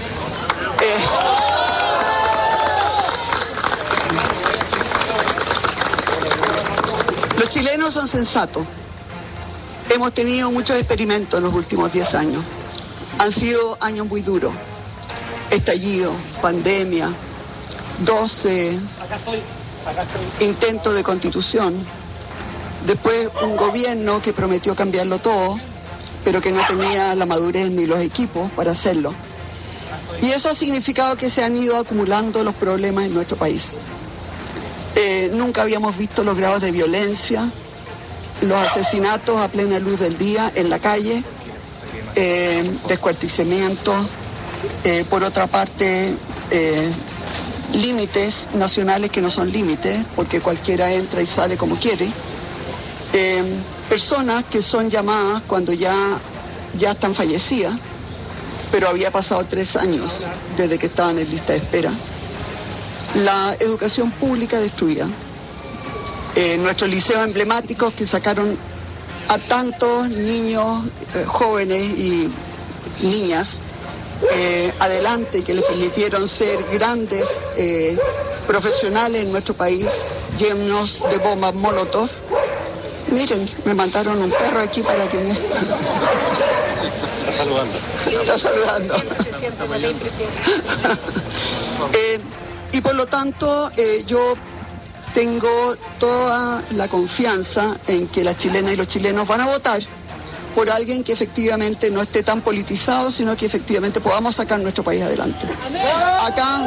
Los chilenos son sensatos. Hemos tenido muchos experimentos en los últimos 10 años. Han sido años muy duros. Estallido, pandemia, 12 intentos de constitución. Después un gobierno que prometió cambiarlo todo, pero que no tenía la madurez ni los equipos para hacerlo. Y eso ha significado que se han ido acumulando los problemas en nuestro país. Nunca habíamos visto los grados de violencia, los asesinatos a plena luz del día en la calle, descuartizamientos, por otra parte límites nacionales que no son límites, porque cualquiera entra y sale como quiere, personas que son llamadas cuando ya están fallecidas, pero había pasado 3 años desde que estaban en lista de espera. La educación pública destruida. Nuestros liceos emblemáticos que sacaron a tantos niños, jóvenes y niñas adelante y que les permitieron ser grandes profesionales en nuestro país, llenos de bombas Molotov. Miren, me mandaron un perro aquí para que me... Está saludando. Está saludando. Y por lo tanto, yo tengo toda la confianza en que las chilenas y los chilenos van a votar por alguien que efectivamente no esté tan politizado, sino que efectivamente podamos sacar nuestro país adelante. Acá...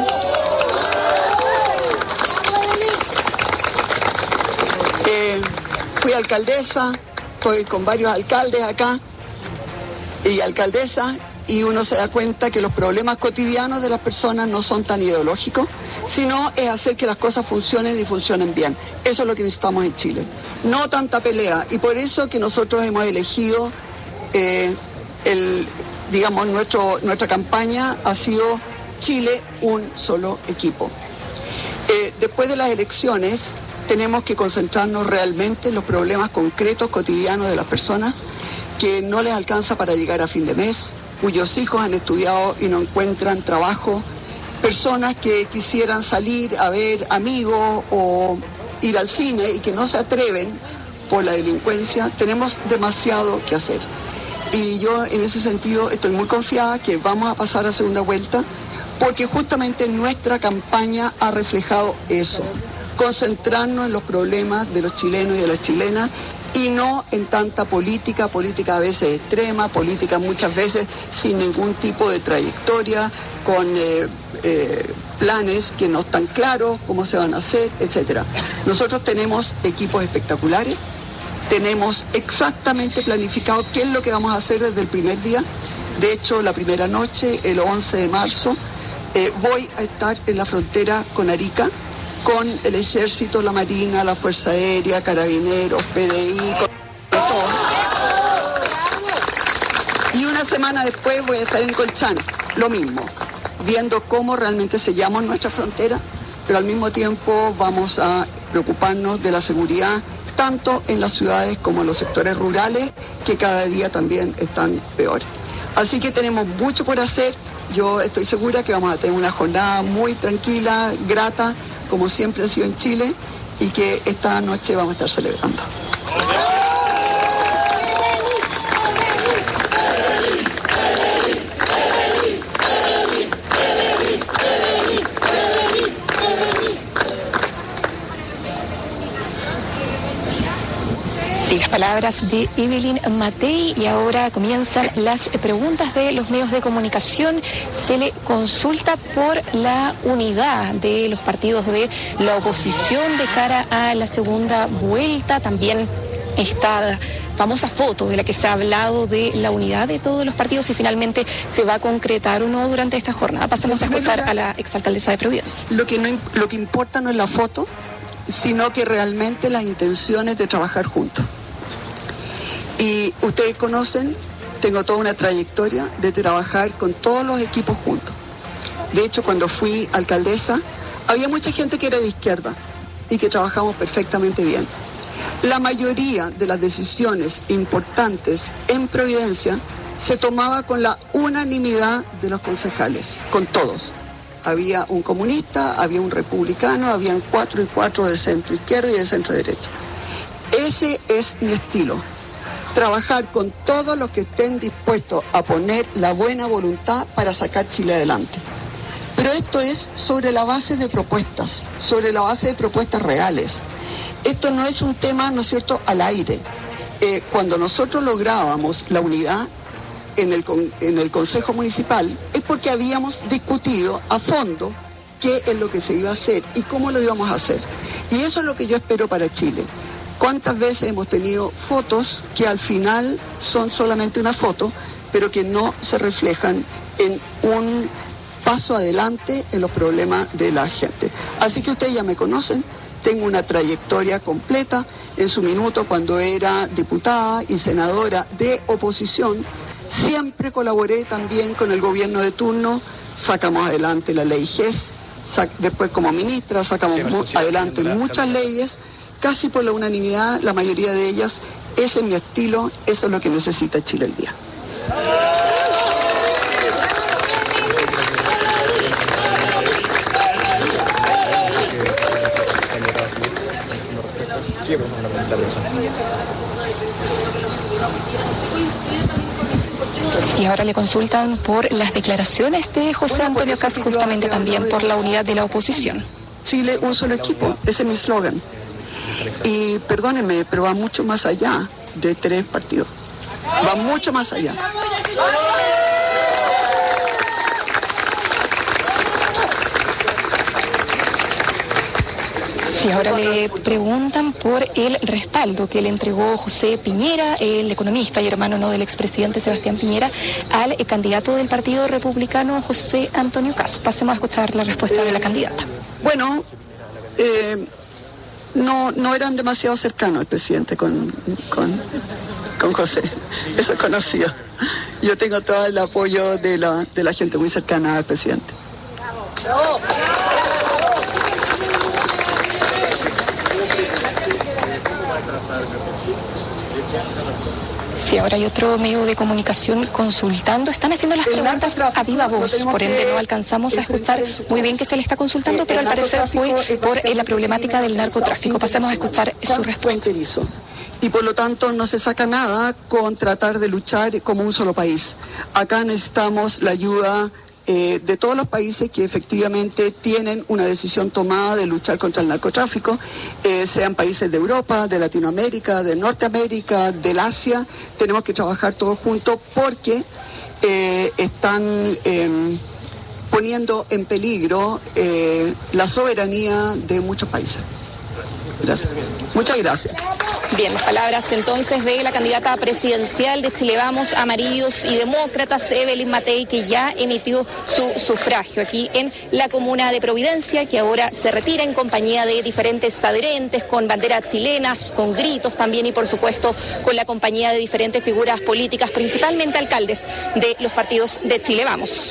fui alcaldesa, estoy con varios alcaldes acá y alcaldesas, y uno se da cuenta que los problemas cotidianos de las personas no son tan ideológicos, sino es hacer que las cosas funcionen y funcionen bien. Eso es lo que necesitamos en Chile. No tanta pelea, y por eso que nosotros hemos elegido, nuestra campaña ha sido Chile, un solo equipo. Después de las elecciones tenemos que concentrarnos realmente en los problemas concretos, cotidianos de las personas, que no les alcanza para llegar a fin de mes, cuyos hijos han estudiado y no encuentran trabajo, personas que quisieran salir a ver amigos o ir al cine y que no se atreven por la delincuencia. Tenemos demasiado que hacer. Y yo en ese sentido estoy muy confiada que vamos a pasar a segunda vuelta, porque justamente nuestra campaña ha reflejado eso. concentrarnos en los problemas de los chilenos y de las chilenas y no en tanta política a veces extrema, política muchas veces sin ningún tipo de trayectoria, con planes que no están claros, cómo se van a hacer, etcétera. Nosotros tenemos equipos espectaculares, tenemos exactamente planificado qué es lo que vamos a hacer desde el primer día. De hecho, la primera noche, el 11 de marzo, voy a estar en la frontera con Arica, con el Ejército, la Marina, la Fuerza Aérea, Carabineros, PDI, con todo. Y una semana después voy a estar en Colchane, lo mismo, viendo cómo realmente sellamos nuestra frontera, pero al mismo tiempo vamos a preocuparnos de la seguridad tanto en las ciudades como en los sectores rurales, que cada día también están peores. Así que tenemos mucho por hacer. Yo estoy segura que vamos a tener una jornada muy tranquila, grata, como siempre ha sido en Chile, y que esta noche vamos a estar celebrando. Sí, las palabras de Evelyn Matei, y ahora comienzan las preguntas de los medios de comunicación. Se le consulta por la unidad de los partidos de la oposición de cara a la segunda vuelta. También esta famosa foto de la que se ha hablado de la unidad de todos los partidos, si finalmente se va a concretar o no durante esta jornada. Pasemos a escuchar a la exalcaldesa de Providencia. Lo que importa no es la foto, sino que realmente las intenciones de trabajar juntos. Y ustedes conocen, tengo toda una trayectoria de trabajar con todos los equipos juntos. De hecho, cuando fui alcaldesa, había mucha gente que era de izquierda y que trabajamos perfectamente bien. La mayoría de las decisiones importantes en Providencia se tomaba con la unanimidad de los concejales, con todos. Había un comunista, había un republicano, habían 4 y 4 de centro izquierda y de centro derecha. Ese es mi estilo. Trabajar con todos los que estén dispuestos a poner la buena voluntad para sacar Chile adelante. Pero esto es sobre la base de propuestas, sobre la base de propuestas reales. Esto no es un tema, ¿no es cierto?, al aire. Cuando nosotros lográbamos la unidad en el Consejo Municipal, es porque habíamos discutido a fondo qué es lo que se iba a hacer y cómo lo íbamos a hacer. Y eso es lo que yo espero para Chile. ¿Cuántas veces hemos tenido fotos que al final son solamente una foto, pero que no se reflejan en un paso adelante en los problemas de la gente? Así que ustedes ya me conocen, tengo una trayectoria completa. En su minuto, cuando era diputada y senadora de oposición, siempre colaboré también con el gobierno de turno, sacamos adelante la ley GES, después como ministra sacamos adelante muchas leyes, casi por la unanimidad, la mayoría de ellas. Ese es mi estilo, eso es lo que necesita Chile hoy día. Sí, ahora le consultan por las declaraciones de José Antonio Kast, justamente también por la unidad de la oposición. Chile, un solo equipo, ese es mi eslogan. Y perdónenme, pero va mucho más allá de 3 partidos. Va mucho más allá. Sí, ahora le preguntan por el respaldo que le entregó José Piñera, el economista y hermano del expresidente Sebastián Piñera, al candidato del Partido Republicano José Antonio Kast. Pasemos a escuchar la respuesta de la candidata. Bueno, no eran demasiado cercanos el presidente con José, eso es conocido. Yo tengo todo el apoyo de la gente muy cercana al presidente. Sí, ahora hay otro medio de comunicación consultando. Están haciendo las preguntas a viva voz, por ende no alcanzamos a escuchar muy bien qué se le está consultando, pero al parecer fue por la problemática del narcotráfico. Pasemos a escuchar su respuesta. Y por lo tanto no se saca nada con tratar de luchar como un solo país. Acá necesitamos la ayuda de todos los países que efectivamente tienen una decisión tomada de luchar contra el narcotráfico, sean países de Europa, de Latinoamérica, de Norteamérica, del Asia. Tenemos que trabajar todos juntos porque están poniendo en peligro la soberanía de muchos países. Gracias. Muchas gracias. Bien, las palabras entonces de la candidata presidencial de Chile Vamos, Amarillos y Demócratas, Evelyn Matei, que ya emitió su sufragio aquí en la comuna de Providencia, que ahora se retira en compañía de diferentes adherentes, con banderas chilenas, con gritos también y por supuesto con la compañía de diferentes figuras políticas, principalmente alcaldes de los partidos de Chile Vamos.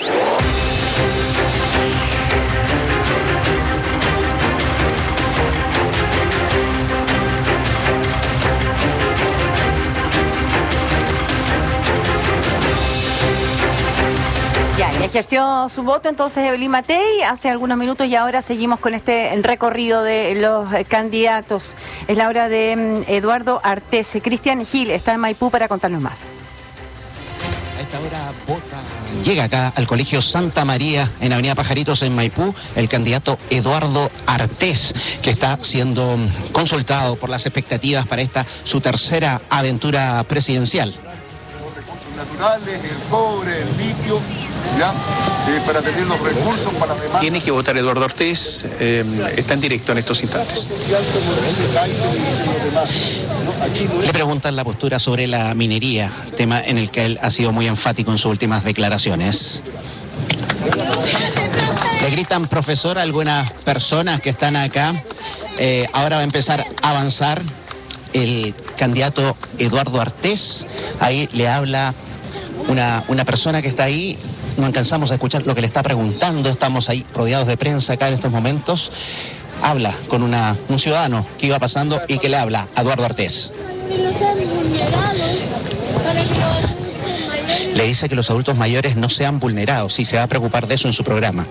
Ejerció su voto entonces Evelyn Matei hace algunos minutos y ahora seguimos con este recorrido de los candidatos. Es la hora de Eduardo Artés. Cristian Gil está en Maipú para contarnos más. A esta hora llega acá al Colegio Santa María en Avenida Pajaritos en Maipú el candidato Eduardo Artés, que está siendo consultado por las expectativas para esta su tercera aventura presidencial. Naturales, el cobre, el litio, ¿ya? Para tener los recursos para demás. Tiene que votar Eduardo Artés, está en directo en estos instantes. Le preguntan la postura sobre la minería, tema en el que él ha sido muy enfático en sus últimas declaraciones. Le gritan profesor a algunas personas que están acá. Ahora va a empezar a avanzar el candidato Eduardo Artés. Ahí le habla una persona que está ahí. No alcanzamos a escuchar lo que le está preguntando. Estamos ahí rodeados de prensa acá en estos momentos. Habla con un ciudadano que iba pasando y que le habla a Eduardo Artés. Le dice que los adultos mayores no sean vulnerados y se va a preocupar de eso en su programa.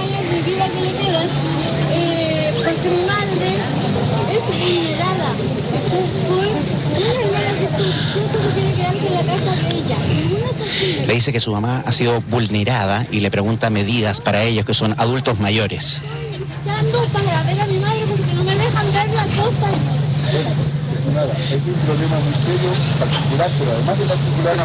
Le dice que su mamá ha sido vulnerada y le pregunta medidas para ellos que son adultos mayores. Para ver a mi madre porque no me dejan ver las cosas. Es un problema muy serio, particular, pero además de particular,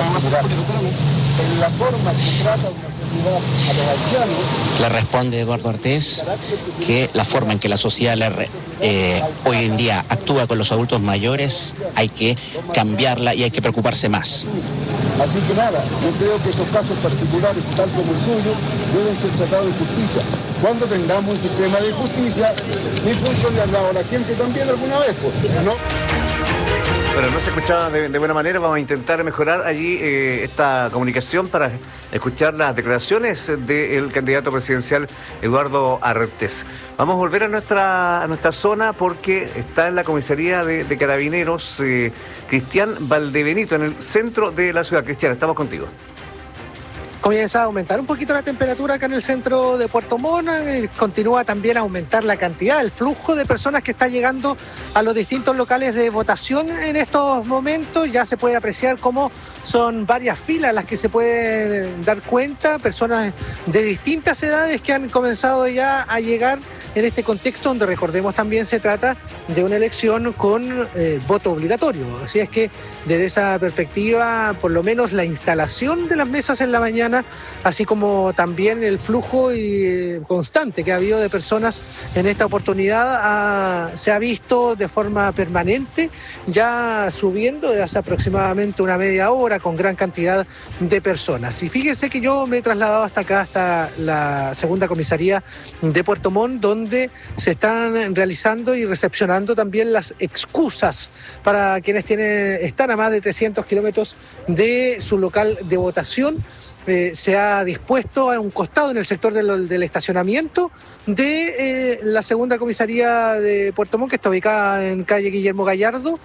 en la forma que trata una sociedad a los ancianos. Le responde Eduardo Artés que la forma en que la sociedad hoy en día actúa con los adultos mayores hay que cambiarla y hay que preocuparse más. Así que nada, yo creo que esos casos particulares, tal como el suyo, deben ser tratados de justicia. Cuando tengamos un sistema de justicia, mi punto le han dado a la gente también alguna vez, ¿no? Bueno, no se escuchaba de buena manera. Vamos a intentar mejorar allí esta comunicación para escuchar las declaraciones del candidato presidencial Eduardo Artés. Vamos a volver a nuestra zona porque está en la comisaría de Carabineros Cristian Valdebenito, en el centro de la ciudad. Cristian, estamos contigo. Comienza a aumentar un poquito la temperatura acá en el centro de Puerto Montt, continúa también a aumentar la cantidad, el flujo de personas que está llegando a los distintos locales de votación en estos momentos. Ya se puede apreciar cómo son varias filas las que se pueden dar cuenta, personas de distintas edades que han comenzado ya a llegar en este contexto donde, recordemos, también se trata de una elección con voto obligatorio. Así es que desde esa perspectiva, por lo menos la instalación de las mesas en la mañana, así como también el flujo constante que ha habido de personas en esta oportunidad, se ha visto de forma permanente, ya subiendo desde hace aproximadamente una media hora, con gran cantidad de personas. Y fíjense que yo me he trasladado hasta acá, hasta la segunda comisaría de Puerto Montt, donde se están realizando y recepcionando también las excusas para quienes están a más de 300 kilómetros de su local de votación. Se ha dispuesto a un costado en el sector del estacionamiento de la segunda comisaría de Puerto Montt, que está ubicada en calle Guillermo Gallardo.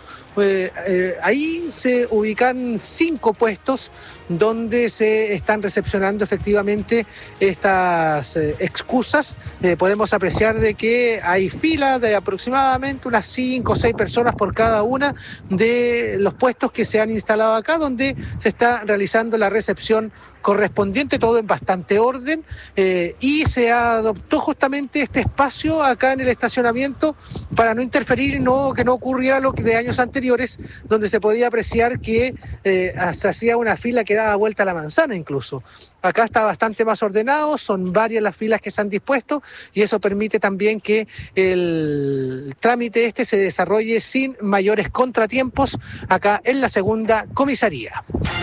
Ahí se ubican 5 puestos donde se están recepcionando efectivamente estas excusas. Podemos apreciar de que hay fila de aproximadamente unas 5 o 6 personas por cada una de los puestos que se han instalado acá, donde se está realizando la recepción correspondiente, todo en bastante orden, y se adoptó justamente este espacio acá en el estacionamiento para no interferir y que no ocurriera lo que de años anteriores, donde se podía apreciar que se hacía una fila que daba vuelta a la manzana incluso. Acá está bastante más ordenado, son varias las filas que se han dispuesto y eso permite también que el trámite se desarrolle sin mayores contratiempos acá en la segunda comisaría.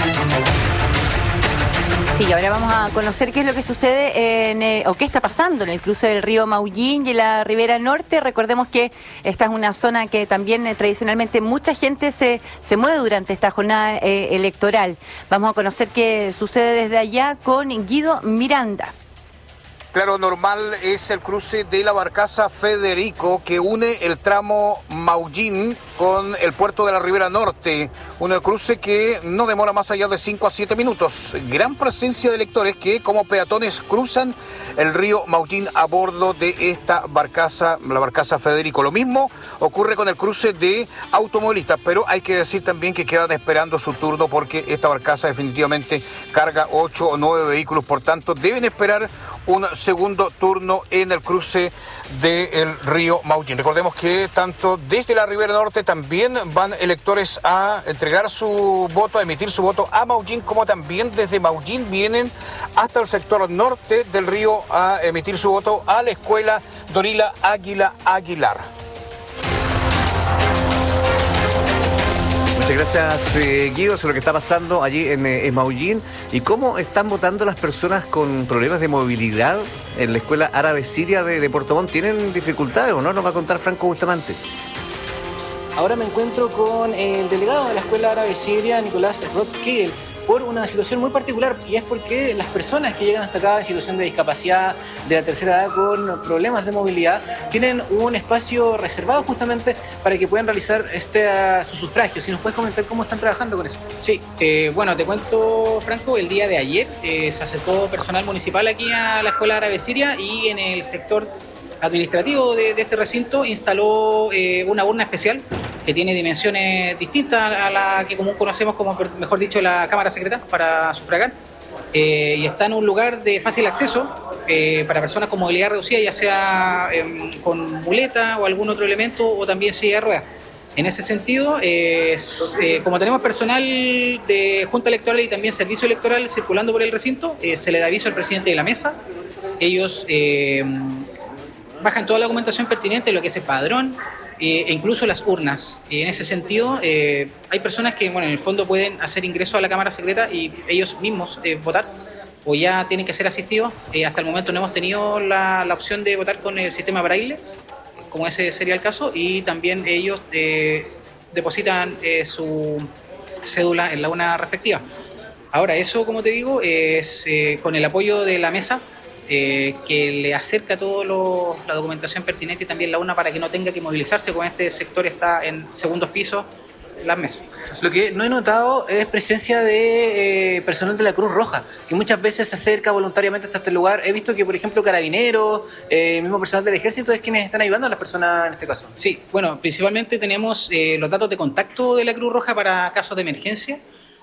Sí, ahora vamos a conocer qué es lo que sucede o qué está pasando en el cruce del río Maullín y la Ribera Norte. Recordemos que esta es una zona que también tradicionalmente mucha gente se mueve durante esta jornada electoral. Vamos a conocer qué sucede desde allá con Guido Miranda. Claro, normal es el cruce de la barcaza Federico que une el tramo Maullín con el puerto de la Ribera Norte. Un cruce que no demora más allá de 5 a 7 minutos. Gran presencia de electores que como peatones cruzan el río Maullín a bordo de esta barcaza, la barcaza Federico. Lo mismo ocurre con el cruce de automovilistas, pero hay que decir también que quedan esperando su turno porque esta barcaza definitivamente carga 8 o 9 vehículos, por tanto deben esperar un segundo turno en el cruce del río Maullín. Recordemos que tanto desde la Ribera Norte también van electores a entregar su voto, a emitir su voto a Maullín, como también desde Maullín vienen hasta el sector norte del río a emitir su voto a la escuela Dorila Águila Aguilar. Muchas gracias, Guido, sobre lo que está pasando allí en Maullín y cómo están votando las personas con problemas de movilidad en la Escuela Árabe Siria de Puerto Montt. ¿Tienen dificultades o no? Nos va a contar Franco Bustamante. Ahora me encuentro con el delegado de la Escuela Árabe Siria, Nicolás Roth-Kegel, por una situación muy particular, y es porque las personas que llegan hasta acá en situación de discapacidad de la tercera edad con problemas de movilidad tienen un espacio reservado justamente para que puedan realizar su sufragio. Si nos puedes comentar cómo están trabajando con eso. Sí, bueno, te cuento, Franco, el día de ayer se acercó personal municipal aquí a la Escuela Árabe Siria y en el sector administrativo de este recinto instaló una urna especial que tiene dimensiones distintas a la que común conocemos como, mejor dicho, la cámara secreta para sufragar, y está en un lugar de fácil acceso para personas con movilidad reducida, ya sea con muleta o algún otro elemento, o también silla de ruedas. En ese sentido, como tenemos personal de Junta Electoral y también Servicio Electoral circulando por el recinto, se le da aviso al presidente de la mesa. Ellos bajan toda la documentación pertinente, lo que es el padrón, e incluso las urnas. En ese sentido, hay personas que, bueno, en el fondo pueden hacer ingreso a la Cámara Secreta y ellos mismos votar, o ya tienen que ser asistidos. Hasta el momento no hemos tenido la opción de votar con el sistema braille, como ese sería el caso, y también ellos depositan su cédula en la urna respectiva. Ahora, eso, como te digo, es con el apoyo de la mesa, que le acerca toda la documentación pertinente y también la urna para que no tenga que movilizarse, con este sector está en segundos pisos las mesas. Lo que no he notado es presencia de personal de la Cruz Roja, que muchas veces se acerca voluntariamente hasta este lugar. He visto que, por ejemplo, carabineros, mismo personal del ejército es quienes están ayudando a las personas en este caso. Sí, bueno, principalmente tenemos los datos de contacto de la Cruz Roja para casos de emergencia.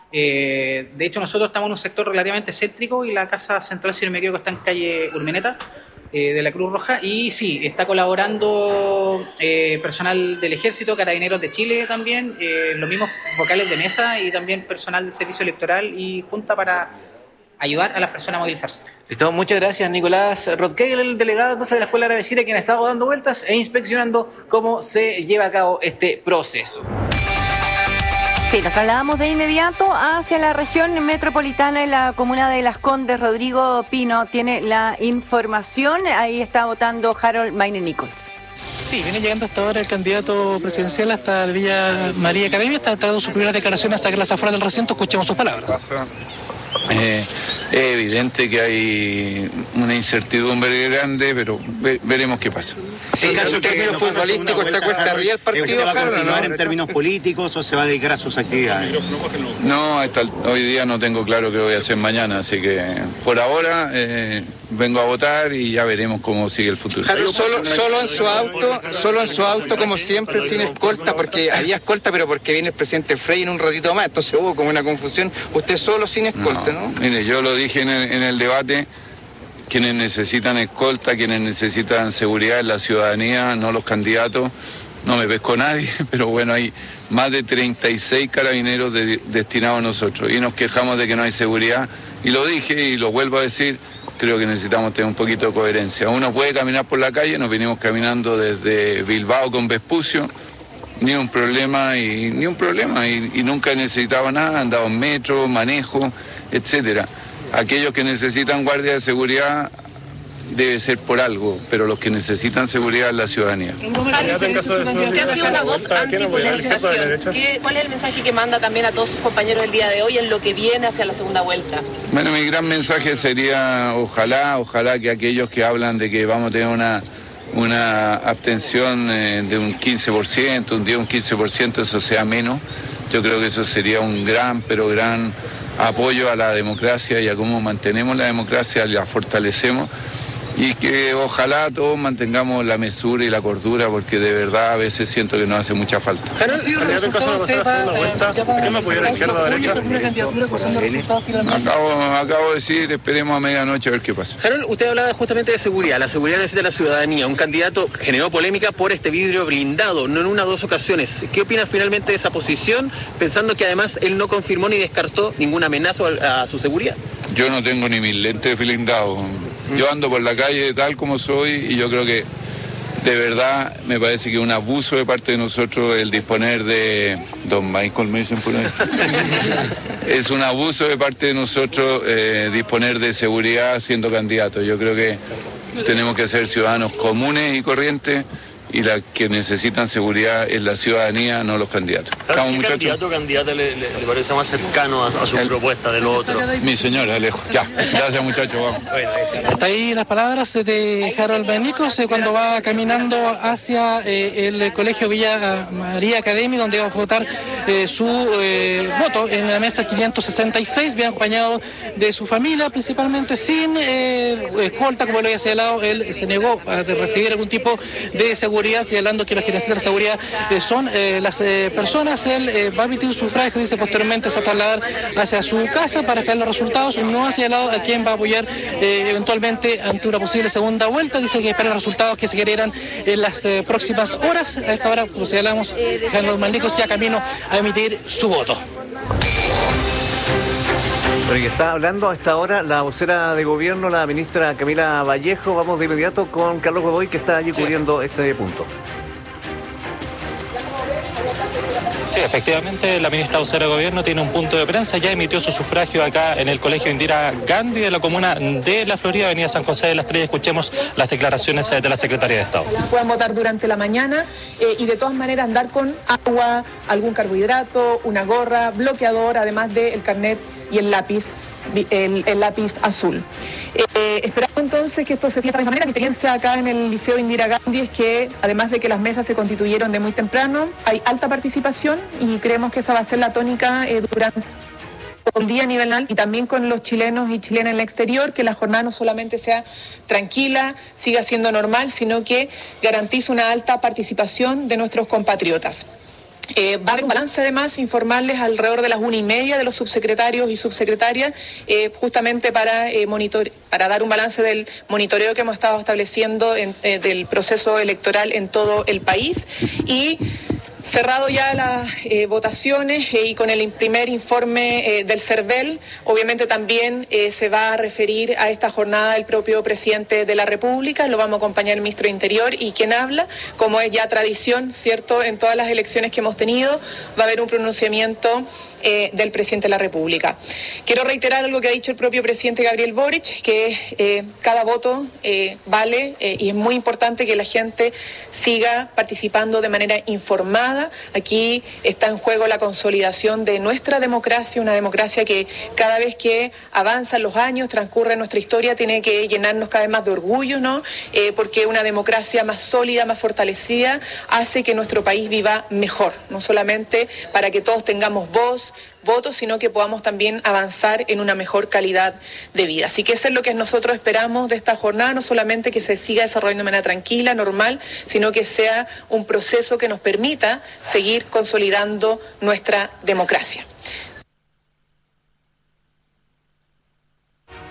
De hecho, nosotros estamos en un sector relativamente céntrico y la casa central, si no me equivoco, está en calle Urmeneta, de la Cruz Roja, y sí, está colaborando personal del Ejército, Carabineros de Chile también, los mismos vocales de mesa y también personal del Servicio Electoral y Junta para ayudar a las personas a movilizarse. Listo, muchas gracias, Nicolás Roth-Kegel, el delegado entonces de la Escuela Árabe Siria, quien ha estado dando vueltas e inspeccionando cómo se lleva a cabo este proceso. Sí, nos trasladamos de inmediato hacia la región metropolitana en la comuna de Las Condes. Rodrigo Pino tiene la información. Ahí está votando Harold Maine Nichols. Sí, viene llegando hasta ahora el candidato presidencial hasta la Villa María Academia. Está entrando sus primeras declaraciones hasta que las afuera del recinto. Escuchemos sus palabras. Es evidente que hay una incertidumbre grande, pero veremos qué pasa. Sí, en caso de términos futbolísticos, ¿está cuesta arriba el partido? ¿Va a continuar en términos políticos o se va a dedicar a sus actividades? No, hoy día no tengo claro qué voy a hacer mañana, así que por ahora vengo a votar y ya veremos cómo sigue el futuro. Solo en su auto, como siempre, sin escolta, porque había escolta, pero porque viene el presidente Frey en un ratito más, entonces hubo como una confusión. Usted solo sin escolta, ¿no? Mire, yo lo dije en el debate, quienes necesitan escolta, quienes necesitan seguridad es la ciudadanía, no los candidatos. No me pesco nadie, pero bueno, hay más de 36 carabineros destinados a nosotros y nos quejamos de que no hay seguridad. Y lo dije y lo vuelvo a decir, creo que necesitamos tener un poquito de coherencia. Uno puede caminar por la calle, nos venimos caminando desde Bilbao con Vespucio, ni un problema y nunca he necesitado nada, han dado metro, manejo, etcétera. Aquellos que necesitan guardia de seguridad debe ser por algo, pero los que necesitan seguridad es la ciudadanía. Que ha sido una voz antipolarización. ¿Cuál es el mensaje que manda también a todos sus compañeros el día de hoy en lo que viene hacia la segunda vuelta? Bueno, mi gran mensaje sería ojalá que aquellos que hablan de que vamos a tener una abstención de un 15%, un 15%, eso sea menos. Yo creo que eso sería un gran apoyo a la democracia y a cómo mantenemos la democracia, la fortalecemos. Y que ojalá todos mantengamos la mesura y la cordura, porque de verdad a veces siento que nos hace mucha falta. Acabo de decir, esperemos a medianoche a ver qué pasa. Harold, usted hablaba justamente de seguridad. La seguridad necesita la ciudadanía. Un candidato generó polémica por este vidrio blindado, no en una o dos ocasiones. ¿Qué opina finalmente de esa posición, pensando que además él no confirmó ni descartó ninguna amenaza a su seguridad? Yo no tengo ni mis lentes blindados. Yo ando por la calle tal como soy y yo creo que de verdad me parece que es un abuso de parte de nosotros el disponer de... Don Michael me dicen por ahí. Es un abuso de parte de nosotros disponer de seguridad siendo candidatos. Yo creo que tenemos que ser ciudadanos comunes y corrientes y la que necesitan seguridad es la ciudadanía, no los candidatos. ¿Qué candidato o candidata le parece más cercano a su propuesta de lo otro? Mi señora, lejos. Ya, gracias muchachos, vamos. Hasta ahí las palabras de Harold Benítez cuando va caminando hacia el Colegio Villa María Academy, donde va a votar su voto en la mesa 566, bien acompañado de su familia, principalmente sin escolta, como lo había señalado. Él se negó a recibir algún tipo de seguridad, señalando que los que necesitan seguridad son las personas. Él va a emitir su sufragio, dice posteriormente se va a trasladar hacia su casa para esperar los resultados. No ha señalado a quién va a apoyar eventualmente ante una posible segunda vuelta. Dice que espera los resultados que se generan en las próximas horas. A esta hora, como señalamos, Carlos Maldicos ya camino a emitir su voto. Pero que está hablando a esta hora la vocera de gobierno, la ministra Camila Vallejo. Vamos de inmediato con Carlos Godoy, que está allí cubriendo este punto. Sí, efectivamente, la ministra vocera de Gobierno tiene un punto de prensa, ya emitió su sufragio acá en el Colegio Indira Gandhi de la comuna de La Florida, avenida San José de las Estrellas. Escuchemos las declaraciones de la Secretaría de Estado. Puedan votar durante la mañana y de todas maneras andar con agua, algún carbohidrato, una gorra, bloqueador, además del carnet y el lápiz azul. Esperamos entonces que esto se siga de esta manera. Mi experiencia acá en el Liceo Indira Gandhi es que, además de que las mesas se constituyeron de muy temprano, hay alta participación y creemos que esa va a ser la tónica durante el día a nivel nacional y también con los chilenos y chilenas en el exterior, que la jornada no solamente sea tranquila, siga siendo normal, sino que garantice una alta participación de nuestros compatriotas. Va a haber un balance, además, informarles alrededor de las 1:30 de los subsecretarios y subsecretarias, justamente para dar un balance del monitoreo que hemos estado estableciendo del proceso electoral en todo el país. Y cerrado ya las votaciones y con el primer informe del CERVEL, obviamente también se va a referir a esta jornada el propio presidente de la República, lo vamos a acompañar el ministro de Interior y quien habla, como es ya tradición, ¿cierto? En todas las elecciones que hemos tenido va a haber un pronunciamiento del presidente de la República. Quiero reiterar algo que ha dicho el propio presidente Gabriel Boric, que cada voto vale y es muy importante que la gente siga participando de manera informada. Aquí está en juego la consolidación de nuestra democracia, una democracia que cada vez que avanzan los años, transcurre nuestra historia, tiene que llenarnos cada vez más de orgullo, ¿no? Porque una democracia más sólida, más fortalecida, hace que nuestro país viva mejor, no solamente para que todos tengamos votos, sino que podamos también avanzar en una mejor calidad de vida. Así que eso es lo que nosotros esperamos de esta jornada, no solamente que se siga desarrollando de manera tranquila, normal, sino que sea un proceso que nos permita seguir consolidando nuestra democracia.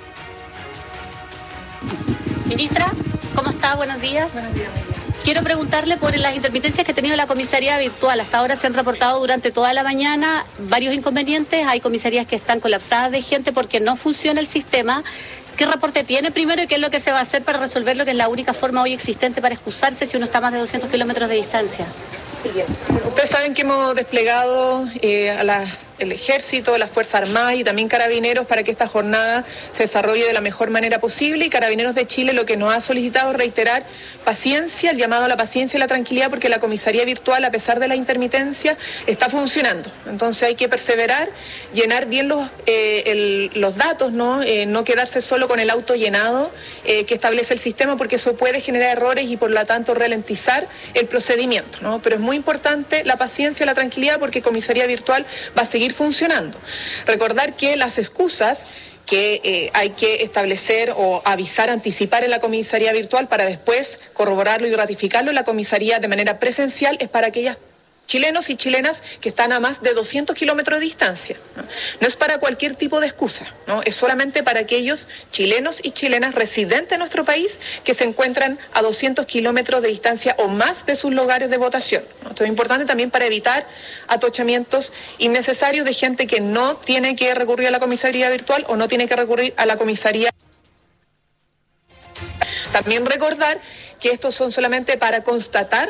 Ministra, ¿cómo está? Buenos días. Buenos días. Quiero preguntarle por las intermitencias que ha tenido la comisaría virtual. Hasta ahora se han reportado durante toda la mañana varios inconvenientes. Hay comisarías que están colapsadas de gente porque no funciona el sistema. ¿Qué reporte tiene primero y qué es lo que se va a hacer para resolver lo que es la única forma hoy existente para excusarse si uno está a más de 200 kilómetros de distancia? Ustedes saben que hemos desplegado el Ejército, las Fuerzas Armadas y también Carabineros para que esta jornada se desarrolle de la mejor manera posible, y Carabineros de Chile lo que nos ha solicitado es reiterar paciencia, el llamado a la paciencia y la tranquilidad, porque la comisaría virtual, a pesar de la intermitencia, está funcionando. Entonces hay que perseverar, llenar bien los datos, no quedarse solo con el auto llenado que establece el sistema, porque eso puede generar errores y por lo tanto ralentizar el procedimiento, ¿no? Pero es muy importante la paciencia y la tranquilidad, porque comisaría virtual va a seguir funcionando. Recordar que las excusas que hay que establecer o avisar, anticipar en la comisaría virtual para después corroborarlo y ratificarlo en la comisaría de manera presencial es para aquellas chilenos y chilenas que están a más de 200 kilómetros de distancia. No es para cualquier tipo de excusa, ¿no? Es solamente para aquellos chilenos y chilenas residentes en nuestro país que se encuentran a 200 kilómetros de distancia o más de sus lugares de votación, ¿no? Esto es importante también para evitar atochamientos innecesarios de gente que no tiene que recurrir a la comisaría virtual o no tiene que recurrir a la comisaría. También recordar que estos son solamente para constatar